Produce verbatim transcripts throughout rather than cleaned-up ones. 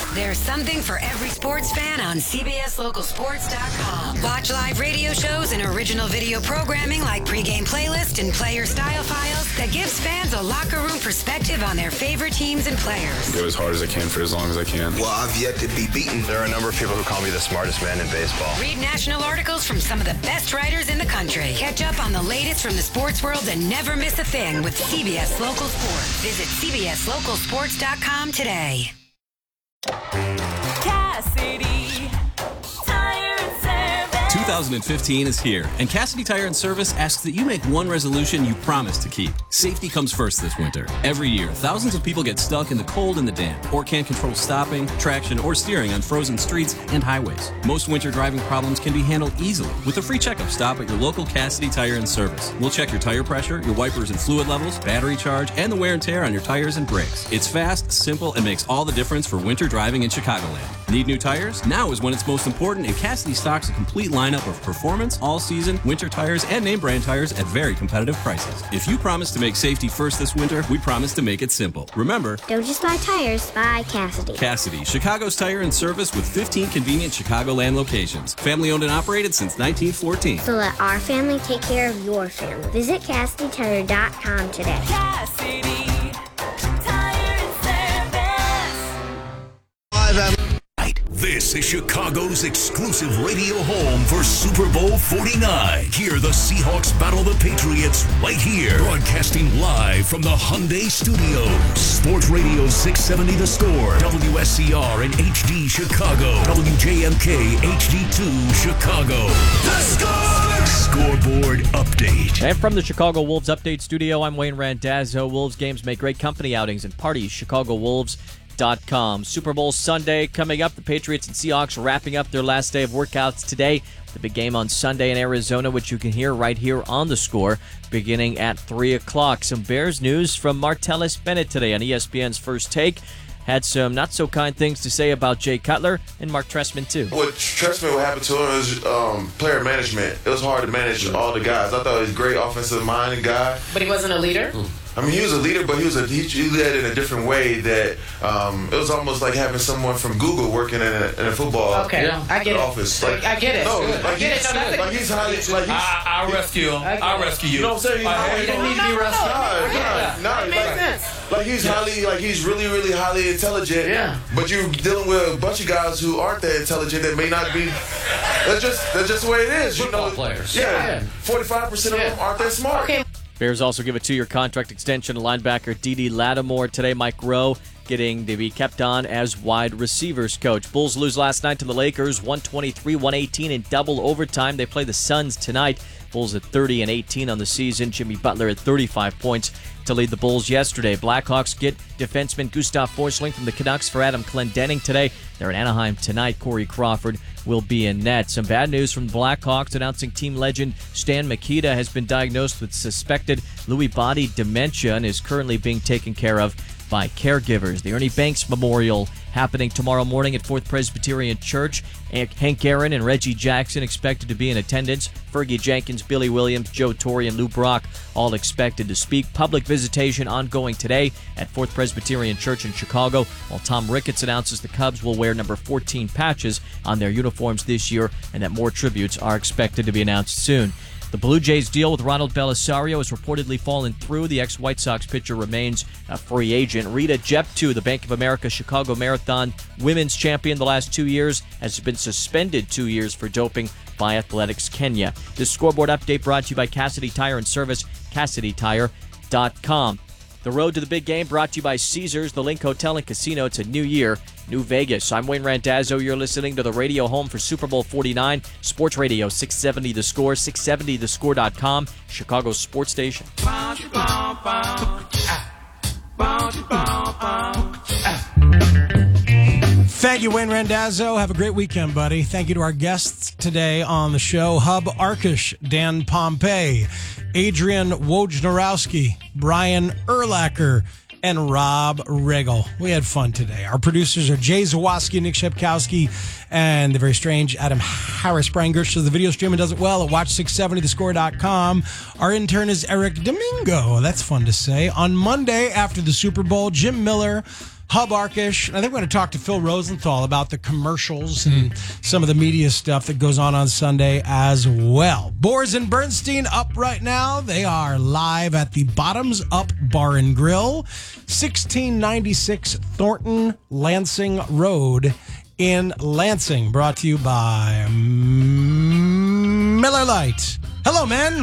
There's something for every sports fan on C B S Local Sports dot com. Watch live radio shows and original video programming like pregame playlist and player style files that gives fans a locker room perspective on their favorite teams and players. Go as hard as I can for as long as I can. Well, I've yet to be beaten. There are a number of people who call me the smartest man in baseball. Read national articles from some of the best writers in the country. Catch up on the latest from the sports world and never miss a thing with C B S Local Sports. Visit C B S Local Sports dot com today. Cassidy Tire and Service. two thousand fifteen is here, and Cassidy Tire and Service asks that you make one resolution you promise to keep. Safety comes first this winter. Every year, thousands of people get stuck in the cold and the damp, or can't control stopping, traction, or steering on frozen streets and highways. Most winter driving problems can be handled easily with a free checkup stop at your local Cassidy Tire and Service. We'll check your tire pressure, your wipers and fluid levels, battery charge, and the wear and tear on your tires and brakes. It's fast, simple, and makes all the difference for winter driving in Chicagoland. Need new tires? Now is when it's most important, and Cassidy stocks a complete lineup of performance, all-season, winter tires, and name brand tires at very competitive prices. If you promise to make safety first this winter, we promise to make it simple. Remember, don't just buy tires, buy Cassidy. Cassidy, Chicago's tire and service with fifteen convenient Chicagoland locations. Family owned and operated since nineteen fourteen. So let our family take care of your family. Visit Cassidy Tire dot com today. Cassidy Tire and Service. Live at This is Chicago's exclusive radio home for Super Bowl forty-nine. Hear the Seahawks battle the Patriots right here. Broadcasting live from the Hyundai Studios. Sports Radio six seventy The Score. W S C R and H D Chicago. W J M K H D two Chicago. The Score! Scoreboard update. And from the Chicago Wolves Update Studio, I'm Wayne Randazzo. Wolves games make great company outings and parties. Chicago Wolves dot com. Super Bowl Sunday coming up. The Patriots and Seahawks wrapping up their last day of workouts today. The big game on Sunday in Arizona, which you can hear right here on The Score, beginning at three o'clock. Some Bears news from Martellus Bennett today on E S P N's First Take. Had some not-so-kind things to say about Jay Cutler and Mark Trestman, too. What Trestman, what happened to him is um, player management. It was hard to manage all the guys. I thought he was a great offensive-minded guy. But he wasn't a leader? Mm. I mean, he was a leader, but he was a, he, he led in a different way that um, it was almost like having someone from Google working in a, in a football okay. yeah. I get office. Like, I get it. No, like I get it. No, like he's highly. Like he's, I, I'll rescue him. I'll rescue you. You know what I'm saying? Uh, he didn't need to be rescued. Nah, nah, nah. It makes sense. Like he's highly, like he's really, really highly intelligent. Yeah. But you're dealing with a bunch of guys who aren't that intelligent that may not be. That's just that's just the way it is. Football you know, players. Yeah. Forty-five percent of yeah. them aren't that smart. Okay. Bears also give a two-year contract extension to linebacker Dede Lattimore today. Mike Rowe getting to be kept on as wide receivers coach. Bulls lose last night to the Lakers, one twenty-three one eighteen in double overtime. They play the Suns tonight. Bulls at thirty and eighteen on the season. Jimmy Butler at thirty-five points to lead the Bulls yesterday. Blackhawks get defenseman Gustav Forsling from the Canucks for Adam Clendenning today. They're in Anaheim tonight. Corey Crawford will be in net. Some bad news from the Blackhawks announcing team legend Stan Mikita has been diagnosed with suspected Lewy body dementia and is currently being taken care of by caregivers. The Ernie Banks Memorial happening tomorrow morning at Fourth Presbyterian Church. Hank Aaron and Reggie Jackson expected to be in attendance. Fergie Jenkins, Billy Williams, Joe Torre, and Lou Brock all expected to speak. Public visitation ongoing today at Fourth Presbyterian Church in Chicago, while Tom Ricketts announces the Cubs will wear number fourteen patches on their uniforms this year and that more tributes are expected to be announced soon. The Blue Jays deal with Ronald Belisario has reportedly fallen through. The ex-White Sox pitcher remains a free agent. Rita Jeptu, the Bank of America Chicago Marathon women's champion the last two years, has been suspended two years for doping by Athletics Kenya. This scoreboard update brought to you by Cassidy Tire and Service, Cassidy Tire dot com. The road to the big game brought to you by Caesars, the Link Hotel and Casino. It's a new year, New Vegas. I'm Wayne Randazzo. You're listening to the radio home for Super Bowl forty-nine. Sports Radio six seventy The Score, six seventy the score dot com, Chicago's sports station. Thank you, Wayne Randazzo. Have a great weekend, buddy. Thank you to our guests today on the show. Hub Arkush, Dan Pompey, Adrian Wojnarowski, Brian Urlacher, and Rob Riggle. We had fun today. Our producers are Jay Zawoski, Nick Shepkowski, and the very strange Adam Harris. Brian Gersh does the video streaming, does it well at watch six seventy the score dot com. Our intern is Eric Domingo. That's fun to say. On Monday, after the Super Bowl, Jim Miller Hub Arkish. I think we're going to talk to Phil Rosenthal about the commercials and some of the media stuff that goes on on Sunday as well. Boers and Bernstein up right now. They are live at the Bottoms Up Bar and Grill, sixteen ninety-six Thornton Lansing Road in Lansing. Brought to you by Miller Lite. Hello, man.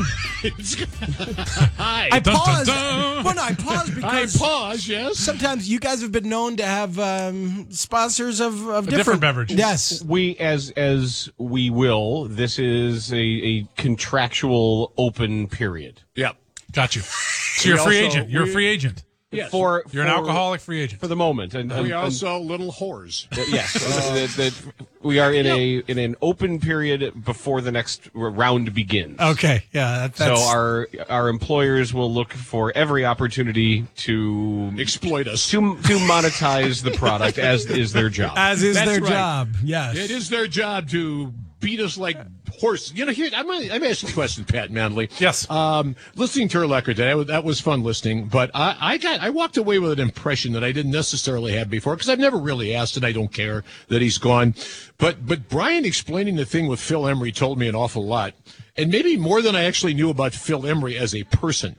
Hi. I Dun, dun, paused. dun. Well, no, I paused because I pause, yes. sometimes you guys have been known to have um, sponsors of, of A different, different beverage. Yes. We, as as we will, this is a, a contractual open period. Yep. Got you. So We you're a free also- agent. You're a we- free agent. Yes. For, You're an for- alcoholic free agent. for the moment. And, and- We and- also little whores. Uh, yes, that, that we are in a in an open period before the next round begins. Okay, yeah. That, that's, So our our employers will look for every opportunity to exploit us, to to monetize the product, as is their job. as is That's their right. job. Yes. It is their job to beat us like horses. You know, here I'm gonna, I'm asking a question, Pat Manley. Yes. Um, listening to Urlacher today, that was- that was fun listening. But I, I got I walked away with an impression that I didn't necessarily have before because I've never really asked, and I don't care that he's gone. But but Brian explaining the thing with Phil Emery told me an awful lot, and maybe more than I actually knew about Phil Emery as a person.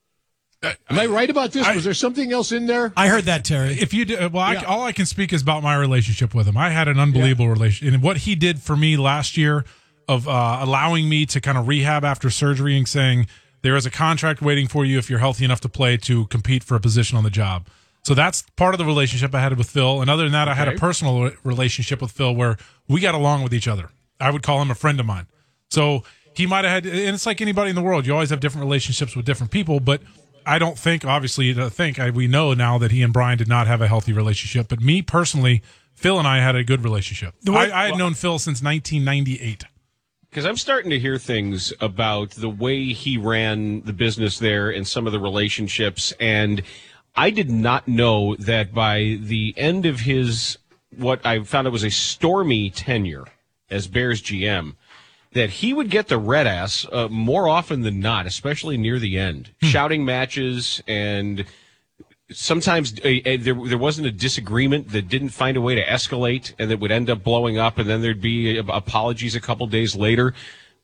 Am I right about this? I- was there something else in there? I heard that, Terry. If you do, well, I, Yeah. all I can speak is about my relationship with him. I had an unbelievable relationship, and what he did for me last year of uh, allowing me to kind of rehab after surgery and saying there is a contract waiting for you if you're healthy enough to play to compete for a position on the job. So that's part of the relationship I had with Phil. And other than that, I had a Okay. personal relationship with Phil where we got along with each other. I would call him a friend of mine. So he might have had, and it's like anybody in the world, you always have different relationships with different people, but I don't think, obviously, I think I, we know now that he and Brian did not have a healthy relationship. But me personally, Phil and I had a good relationship. I, I had known Phil since nineteen ninety-eight. Because I'm starting to hear things about the way he ran the business there and some of the relationships. And I did not know that by the end of his, what I found out was a stormy tenure as Bears G M, that he would get the red ass uh, more often than not, especially near the end, shouting matches, and sometimes uh, uh, there there wasn't a disagreement that didn't find a way to escalate and that would end up blowing up, and then there'd be uh, apologies a couple days later.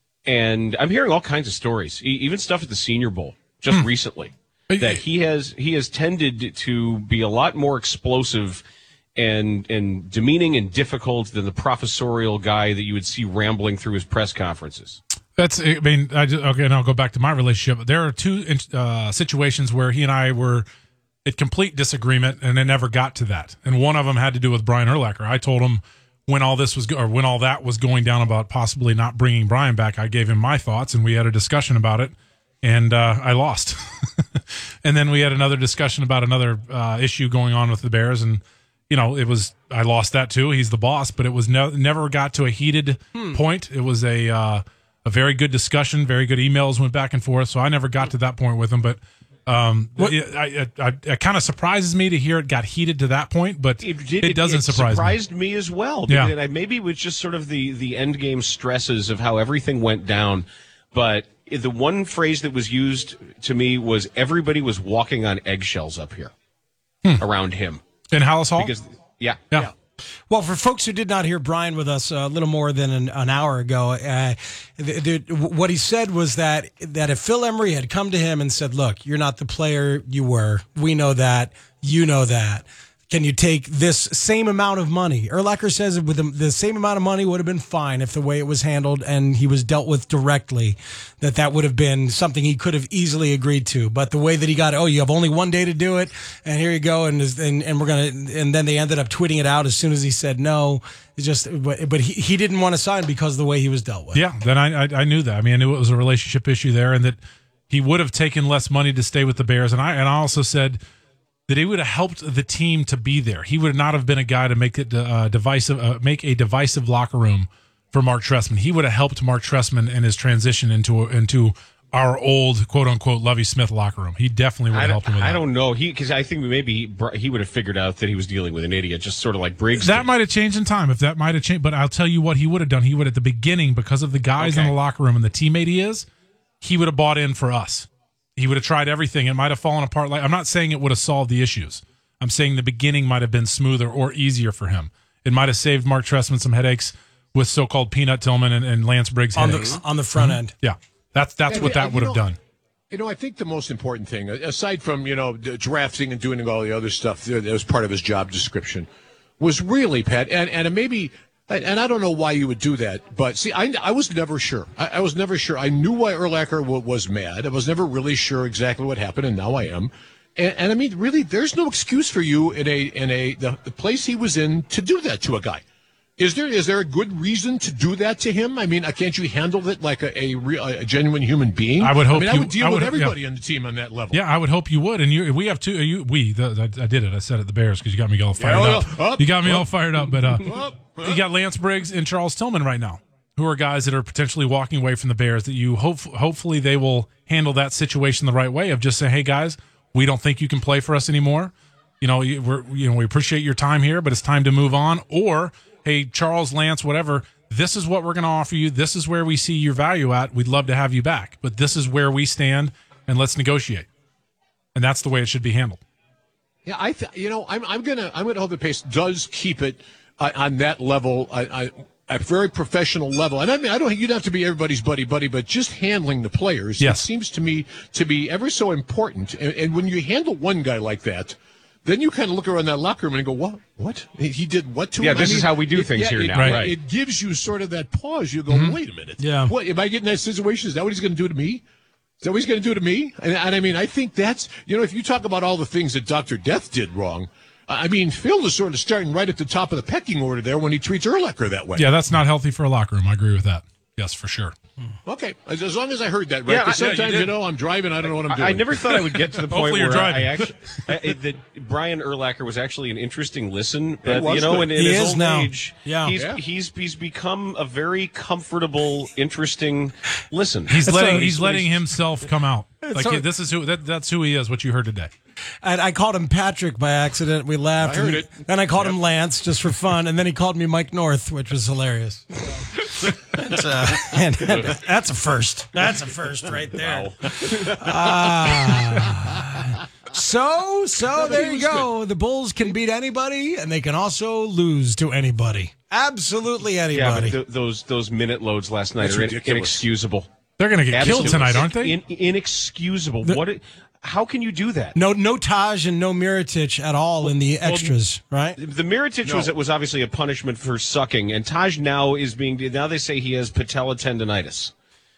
And I'm hearing all kinds of stories, e- even stuff at the Senior Bowl just recently, that he has he has tended to be a lot more explosive and and demeaning and difficult than the professorial guy that you would see rambling through his press conferences. That's, I mean, I just, okay, and I'll go back to my relationship. There are two uh, situations where he and I were at complete disagreement, and it never got to that. And one of them had to do with Brian Urlacher. I told him when all this was, go- or when all that was going down about possibly not bringing Brian back, I gave him my thoughts, and we had a discussion about it, and uh, I lost. And then we had another discussion about another uh, issue going on with the Bears, and you know, it was, I lost that too. He's the boss, but it was ne- never got to a heated Hmm. point. It was a uh, a very good discussion, very good emails went back and forth. So I never got to that point with him, but um, it, I, I, it kind of surprises me to hear it got heated to that point, but it, It, doesn't it surprise surprised me. me. as well. Yeah. And I, maybe it was just sort of the, the end game stresses of how everything went down. But the one phrase that was used to me was everybody was walking on eggshells up here around him. In Hallis Hall? Because, yeah. Yeah. Well, for folks who did not hear Brian with us a little more than an, an hour ago, uh, the, the, what he said was that that if Phil Emery had come to him and said, "Look, you're not the player you were. We know that. You know that. Can you take this same amount of money?" Urlacher says with the, the same amount of money would have been fine if the way it was handled and he was dealt with directly, that that would have been something he could have easily agreed to. But the way that he got, oh, you have only one day to do it, and here you go, and and, and we're gonna, and then they ended up tweeting it out as soon as he said no. It's just, but, but he, he didn't want to sign because of the way he was dealt with. Yeah, then I, I I knew that. I mean, I knew it was a relationship issue there, and that he would have taken less money to stay with the Bears. And I and I also said that he would have helped the team to be there. He would not have been a guy to make it uh, divisive, uh, make a divisive locker room for Mark Trestman. He would have helped Mark Trestman in his transition into into our old quote unquote Lovie Smith locker room. He definitely would have I helped him with I that. don't know. He because I think maybe he, he would have figured out that he was dealing with an idiot, just sort of like Briggs. That did. might have changed in time. If that might have changed, but I'll tell you what he would have done. He would at the beginning, because of the guys in Okay. the locker room and the teammate he is, he would have bought in for us. He would have tried everything. It might have fallen apart. Like, I'm not saying it would have solved the issues. I'm saying the beginning might have been smoother or easier for him. It might have saved Mark Trestman some headaches with so-called Peanut Tillman and, and Lance Briggs on headaches. the on the front Mhm. end. Yeah, that's that's Yeah, what but, that uh, would you have know, done. You know, I think the most important thing, aside from, you know, d- drafting and doing all the other stuff that was part of his job description, was really, Pat, and, and maybe, and and I don't know why you would do that, but see, I, I was never sure. I, I was never sure. I knew why Urlacher w- was mad. I was never really sure exactly what happened, and now I am. And, and I mean, really, there's no excuse for you in a in a the, the place he was in to do that to a guy. Is there is there a good reason to do that to him? I mean, uh, can't you handle it like a a, real, a genuine human being? I would hope I mean, I you- would deal I would- with everybody yeah. on the team on that level. Yeah, I would hope you would. And you, we have two. You, we, the, I, I did it. I said it. The Bears, because you got me all fired Yeah, up. well, up, You got me up, all fired up. But uh, up, up. you got Lance Briggs and Charles Tillman right now, who are guys that are potentially walking away from the Bears. That you hope, hopefully, they will handle that situation the right way of just saying, "Hey, guys, we don't think you can play for us anymore. You know, you- we're, you know, we appreciate your time here, but it's time to move on." Or, "Hey, Charles, Lance, whatever. This is what we're going to offer you. This is where we see your value at. We'd love to have you back, but this is where we stand, and let's negotiate." And that's the way it should be handled. Yeah, I th- you know I'm I'm gonna I'm gonna hope the pace does keep it uh, on that level, uh, uh, a very professional level. And I mean, I don't you'd have to be everybody's buddy buddy, but just handling the players, Yes. it seems to me to be ever so important. And, and when you handle one guy like that, then you kind of look around that locker room and go, "What? What? He did what to Yeah, him?" this I is how we do it- things yeah, here it, now, it- right. It gives you sort of that pause. You go, Mhm. "Wait a minute. Yeah. What am I getting in that situation? Is that what he's going to do to me? Is that what he's going to do to me?" And, and I mean, I think that's, you know, if you talk about all the things that Doctor Death did wrong, I mean, Phil is sort of starting right at the top of the pecking order there when he treats Urlacher that way. Yeah, that's not healthy for a locker room. I agree with that. Yes, for sure. Okay, as, as long as I heard that right. Yeah, 'Cause I- yeah, you sometimes, you, did. know, I'm driving, I don't know what I'm doing. I, I never thought I would get to the point Hopefully you're where I, driving. I actually I, that Brian Urlacher was actually an interesting listen. But was you know, good. in, in He his is old now. age, Yeah. he's Yeah. he's he's become a very comfortable, interesting listen. He's So letting he's- he's letting himself come out. Like So- this is who that, that's who he is. What you heard today. And I called him Patrick by accident. We laughed. I heard and it. Then I called him Lance just for fun, and then he called me Mike North, which was hilarious. that's, uh, and- and that's a first. That's a first right there. Ah. so, so there you go. The Bulls can beat anybody, and they can also lose to anybody. Absolutely yeah, anybody. but th- those those minute loads last night That's are in- ridiculous. inexcusable. They're going to get killed Absolutely. tonight, aren't they? In, inexcusable. what? It, how can you do that? no, no Taj and no Mirotic at all in the extras, right? The Mirotic was was obviously a punishment for sucking, and Taj now is being now they say he has patella tendonitis,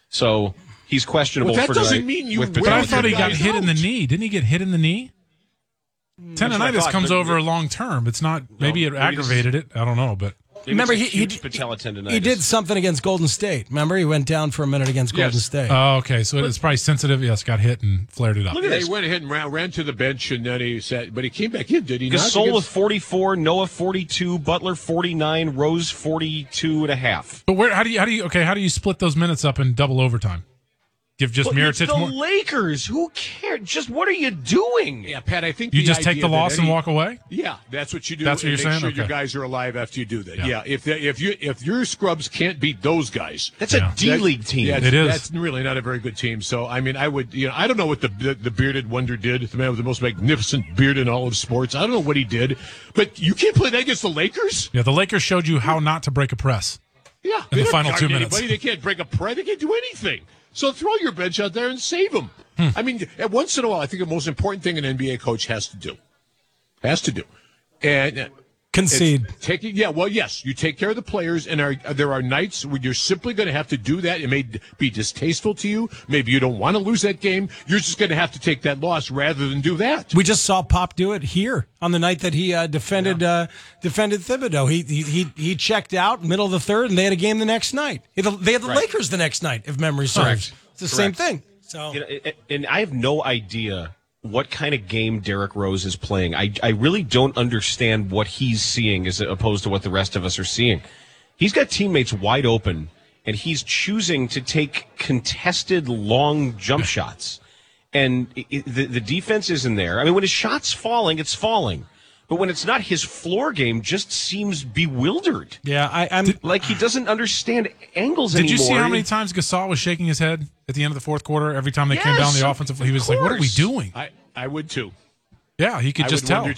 so he's questionable. Well, that for doesn't tonight mean you with win. But I patella thought he got guys hit in the out. knee. Didn't he get hit in the knee? what I Tendonitis thought, comes but- over long term. It's not. Maybe it maybe this- aggravated it. I don't know, but Maybe Remember, it's he- he acute d- patella tendonitis. He did something against Golden State. Remember, he went down for a minute against Golden Yes. State. oh, okay. So it's probably sensitive. Yes, got hit and flared it up. Look at Yeah, this. he went ahead and ran, ran to the bench, and then he said, but he came back in, did he not? Gasol Against- with forty-four, Noah forty-two, Butler forty-nine, Rose forty-two and a half. But where? How do you? How do you? Okay. How do you split those minutes up in double overtime? Give just But it's Mirotic the more. Lakers. Who cares? Just what are you doing? Yeah, Pat, I think You the just take idea the that loss and any- walk away. Yeah, that's what you do. That's what and you're make saying? Sure, your Okay. guys are alive after you do that. Yeah. Yeah, if they, if you if your scrubs can't beat those guys, That's Yeah. a D League team. Yeah, It is. That's really not a very good team. So I mean, I would, you know, I don't know what the the, the bearded wonder did. The man with the most magnificent beard in all of sports. I don't know what he did, but you can't play that against the Lakers. Yeah, the Lakers showed you how not to break a press. Yeah, In they the don't final guard two anybody. minutes. They can't break a press. They can't do anything. So throw your bench out there and save them. Hmm. I mean, at once in a while, I think the most important thing an N B A coach has to do, has to do, and uh, Concede. it's taking. Yeah, well, yes, you take care of the players, and are, there are nights where you're simply going to have to do that. It may be distasteful to you. Maybe you don't want to lose that game. You're just going to have to take that loss rather than do that. We just saw Pop do it here on the night that he uh, defended uh, defended Thibodeau. He, he he he checked out middle of the third, and they had a game the next night. They had the, they had the Right. Lakers the next night, if memory serves. Correct. It's the same Correct. thing. So You know, and- and I have no idea what kind of game Derrick Rose is playing. I, I really don't understand what he's seeing as opposed to what the rest of us are seeing. He's got teammates wide open, and he's choosing to take contested long jump shots. And it, the, the defense isn't there. I mean, when his shot's falling, it's falling. But when it's not, his floor game just seems bewildered. yeah, I, I'm Like he doesn't understand angles Did anymore. you see how many times Gasol was shaking his head at the end of the fourth quarter every time they came Yes, down the of offensive? He was like, "What are we course. doing?" I, I would too. Yeah, he could I just would tell. wonder too.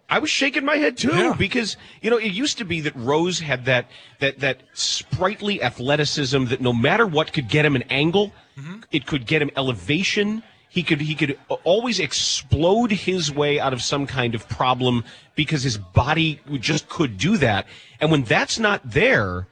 I was shaking my head too Yeah. because you know it used to be that Rose had that that that sprightly athleticism that no matter what could get him an angle, Mm-hmm. it could get him elevation. He could he could always explode his way out of some kind of problem because his body just could do that. And when that's not there,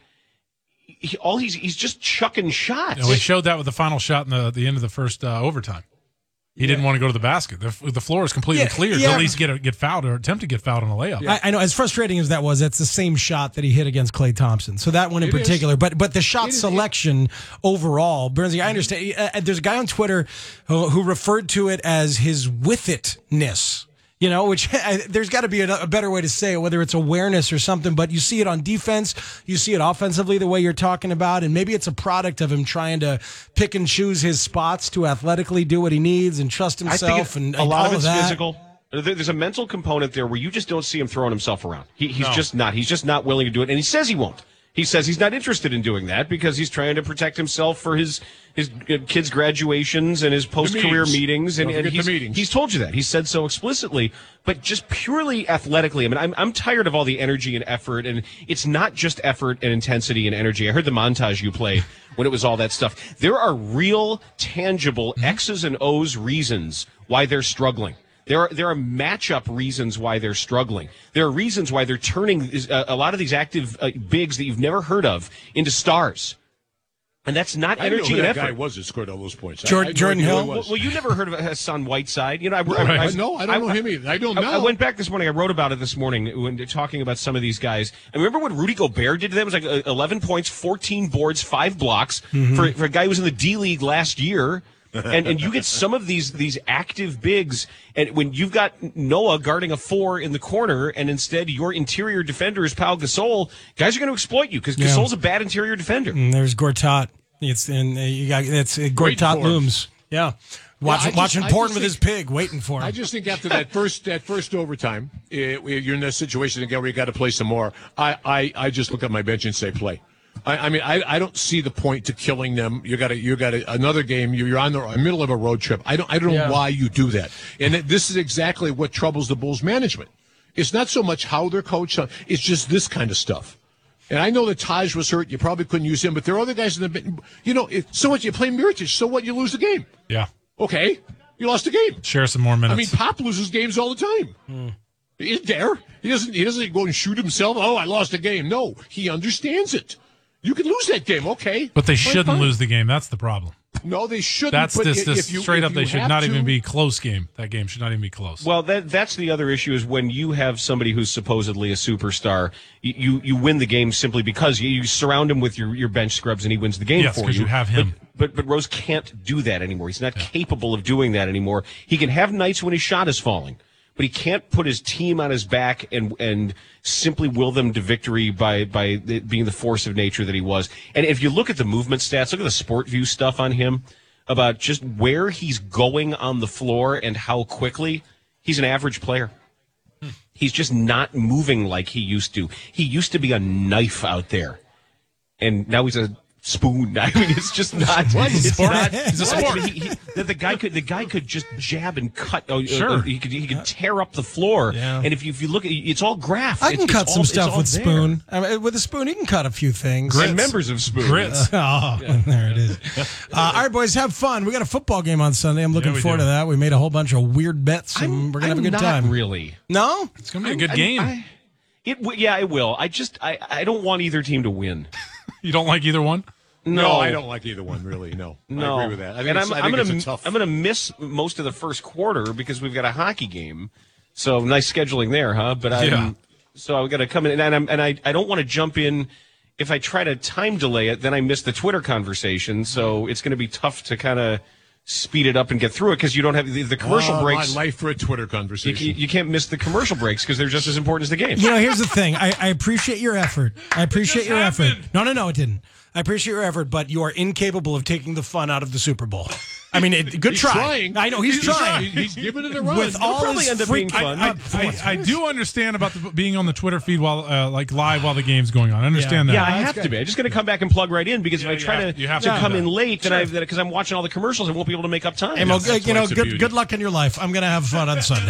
he, all he's he's just chucking shots. You know, we showed that with the final shot in the the end of the first uh, overtime. He didn't want to go to the basket. The, the floor is completely Yeah, clear yeah. to at least get a, get fouled or attempt to get fouled on a layup. I, I know, as frustrating as that was, that's the same shot that he hit against Klay Thompson. So that one in It is. particular, but but the shot It is. selection overall, Bernsey, I understand. Uh, there's a guy on Twitter who, who referred to it as his with itness. You know, which uh, there's got to be a, a better way to say it, whether it's awareness or something. But you see it on defense, you see it offensively, the way you're talking about, and maybe it's a product of him trying to pick and choose his spots to athletically do what he needs and trust I himself. think it- and, a and lot all of it's that. physical. There- There's a mental component there where you just don't see him throwing himself around. He, he's No. just not. He's just not willing to do it, and he says he won't. He says he's not interested in doing that because he's trying to protect himself for his his uh, kids' graduations and his post-career meetings. meetings. And, Don't and forget he's, the meetings. he's told you that. He said so explicitly. But just purely athletically, I mean, I'm I'm tired of all the energy and effort, and it's not just effort and intensity and energy. I heard the montage you played when it was all that stuff. There are real, tangible X's and O's reasons why they're struggling. There are there are matchup reasons why they're struggling. There are reasons why they're turning uh, a lot of these active uh, bigs that you've never heard of into stars, and that's not I didn't know energy who and that guy effort. was that scored all those points. I- Jordan- I had no Jordan idea who Hill? he Well, was. well, you never heard of Hassan Whiteside, you know? I, Right. I, I, No, I don't know him either. I don't I, know. I went back this morning. I wrote about it this morning when they're talking about some of these guys. And remember what Rudy Gobert did to them? It was like uh, eleven points, fourteen boards, five blocks Mm-hmm. for, for a guy who was in the D League last year. and and you get some of these these active bigs, and when you've got Noah guarding a four in the corner, and instead your interior defender is Pau Gasol, guys are going to exploit you because Yeah. Gasol's a bad interior defender. And there's Gortat. It's in uh, you got it's uh, Waiting Gortat for him. looms. Yeah, watching I just- watching I porn just with his think- pig, waiting for him. I just think after that first that first overtime, uh, you're in that situation again where you got to play some more. I, I, I just look at my bench and say play. I, I mean, I, I don't see the point to killing them. You got to you got to, another game. You're on the middle of a road trip. I don't I don't Yeah. know why you do that. And it- this is exactly what troubles the Bulls management. It's not so much how they're coached. It's just this kind of stuff. And I know that Taj was hurt. You probably couldn't use him, but there are other guys in the. You know, it, so what? You play Mirotic. So what? You lose the game. Yeah. Okay, you lost the game. Share some more I minutes. mean, Pop loses games all the time. He's there. He doesn't. He doesn't go and shoot himself. Oh, I lost a game. No, he understands it. You could lose that game. Okay, but they Fine, shouldn't fine. lose the game. That's the problem. No, they shouldn't. That's but this, if this you, straight if up. you They should have not to- even be close game. That game should not even be close. Well, that that's the other issue is when you have somebody who's supposedly a superstar, you you, you win the game simply because you, you surround him with your, your bench scrubs and he wins the game Yes, for 'cause you. you have him. But, but but Rose can't do that anymore. He's not capable of doing that anymore. He can have nights when his shot is falling, but he can't put his team on his back and and simply will them to victory by by it being the force of nature that he was. And if you look at the movement stats, look at the Sport View stuff on him about just where he's going on the floor and how quickly. He's an average player. He's just not moving like he used to. He used to be a knife out there, and now he's a spoon. I mean, it's just not. It's not. He's a sport. I mean, he, he, the, the guy could. The guy could just jab and cut. Uh, Sure. uh, he could. He could tear up the floor. Yeah. And if you if you look, at it's all graph. I can It's- cut it's some all- it's stuff all with there. spoon. I mean, with a spoon, you can cut a few things. And members of Spoon. Grits. Oh, there it is. Uh, all right, boys, have fun. We got a football game on Sunday. I'm looking we forward do. to that. We made a whole bunch of weird bets, and I'm, we're gonna I'm have a good not time. Really. No, It's going to be a good I- game. I- it w- yeah, it will. I just I, I don't want either team to win. You don't like either one? No, I don't like either one really. No, No, I agree with that. I think and it's, I'm, I I'm think gonna it's a tough. I'm gonna miss most of the first quarter because we've got a hockey game. So nice scheduling there, huh? But I Yeah. am so I got to come in and I'm and I I don't want to jump in. If I try to time delay it, then I miss the Twitter conversation. So it's going to be tough to kind of speed it up and get through it because you don't have the, the commercial Oh, breaks. My life for a Twitter You, conversation. you, you can't miss the commercial breaks because they're just as important as the game. you know, here's the thing. I, I appreciate your effort. I appreciate just your effort. happened. No, no, no, it didn't. I appreciate your effort, but you are incapable of taking the fun out of the Super Bowl. I mean, it, good He's try. trying. I know he's, He's trying. trying. He's giving it a run. With It'll all probably his end up being freak- fun. I, I, I do understand about the, being on the Twitter feed while, uh, like live while the game's going on. I understand Yeah, that. I have to be. I'm just going to come back and plug right in because Yeah, if I try you have- to, you have to to do come that. in late, then I because I'm watching all the commercials, I won't be able to make up time. Hey, Mo, that's you why know, it's a good beauty. good luck in your life. I'm going to have fun on Sunday.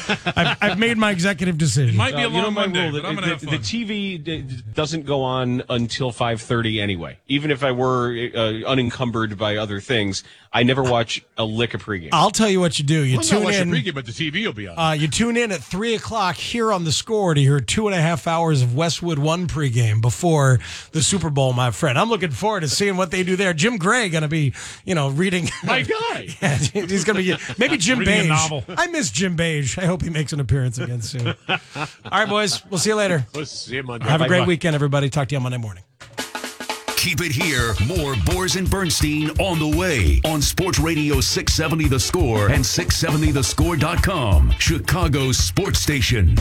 I've, I've made my executive decision. Might be a Uh, you know long my Monday, rule, but I'm the, going to have the, fun. the T V d- doesn't go on until five thirty anyway. Even if I were uh, unencumbered by other things, I never watch a lick of pregame. I'll tell you what you do. You Well, tune not watch the in. pregame, but the T V will be on. Uh, you tune in at three o'clock here on the Score to hear two and a half hours of Westwood One pregame before the Super Bowl, my friend. I'm looking forward to seeing what they do there. Jim Gray going to be, you know, reading. My guy. Yeah, he's going to be maybe Jim Reading a Beige. novel. I miss Jim Beige. I hope he makes an appearance again soon. All right, boys. We'll see you later. Let's see him on Have a great Bye-bye. weekend, everybody. Talk to you on Monday morning. Keep it here. More Boers and Bernstein on the way on Sports Radio six seventy The Score and six seventy the score dot com, Chicago's sports station.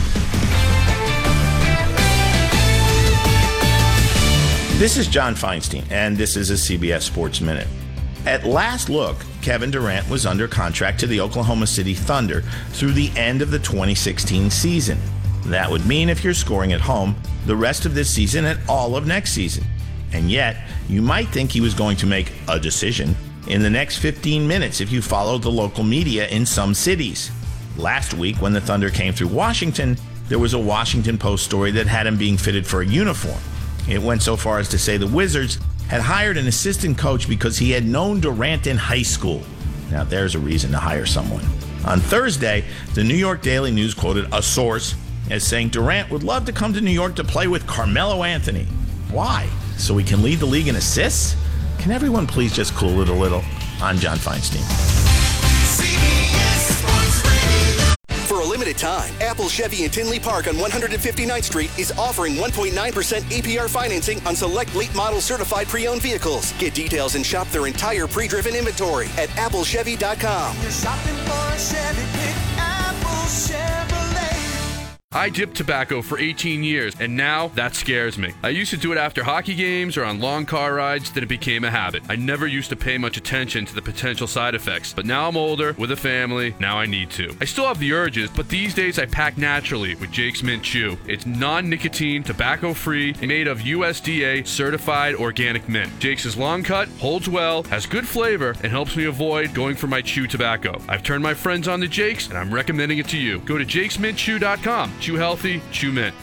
This is John Feinstein, and this is a C B S Sports Minute. At last look, Kevin Durant was under contract to the Oklahoma City Thunder through the end of the twenty sixteen season. That would mean, if you're scoring at home, the rest of this season and all of next season. And yet, you might think he was going to make a decision in the next fifteen minutes if you followed the local media in some cities. Last week, when the Thunder came through Washington, there was a Washington Post story that had him being fitted for a uniform. It went so far as to say the Wizards had hired an assistant coach because he had known Durant in high school. Now, there's a reason to hire someone. On Thursday, the New York Daily News quoted a source as saying Durant would love to come to New York to play with Carmelo Anthony. Why? So he can lead the league in assists? Can everyone please just cool it a little? I'm John Feinstein. For a limited time, Apple Chevy in Tinley Park on one hundred fifty-ninth Street is offering one point nine percent A P R financing on select late model certified pre-owned vehicles. Get details and shop their entire pre-driven inventory at apple chevy dot com. You're shopping for a Chevy, pick Apple Chevrolet. I dipped tobacco for eighteen years, and now that scares me. I used to do it after hockey games or on long car rides, then it became a habit. I never used to pay much attention to the potential side effects, but now I'm older, with a family, now I need to. I still have the urges, but these days I pack naturally with Jake's Mint Chew. It's non-nicotine, tobacco-free, and made of U S D A certified organic mint. Jake's is long cut, holds well, has good flavor, and helps me avoid going for my chew tobacco. I've turned my friends on to Jake's, and I'm recommending it to you. Go to jakes mint chew dot com. Chew healthy, chew mint.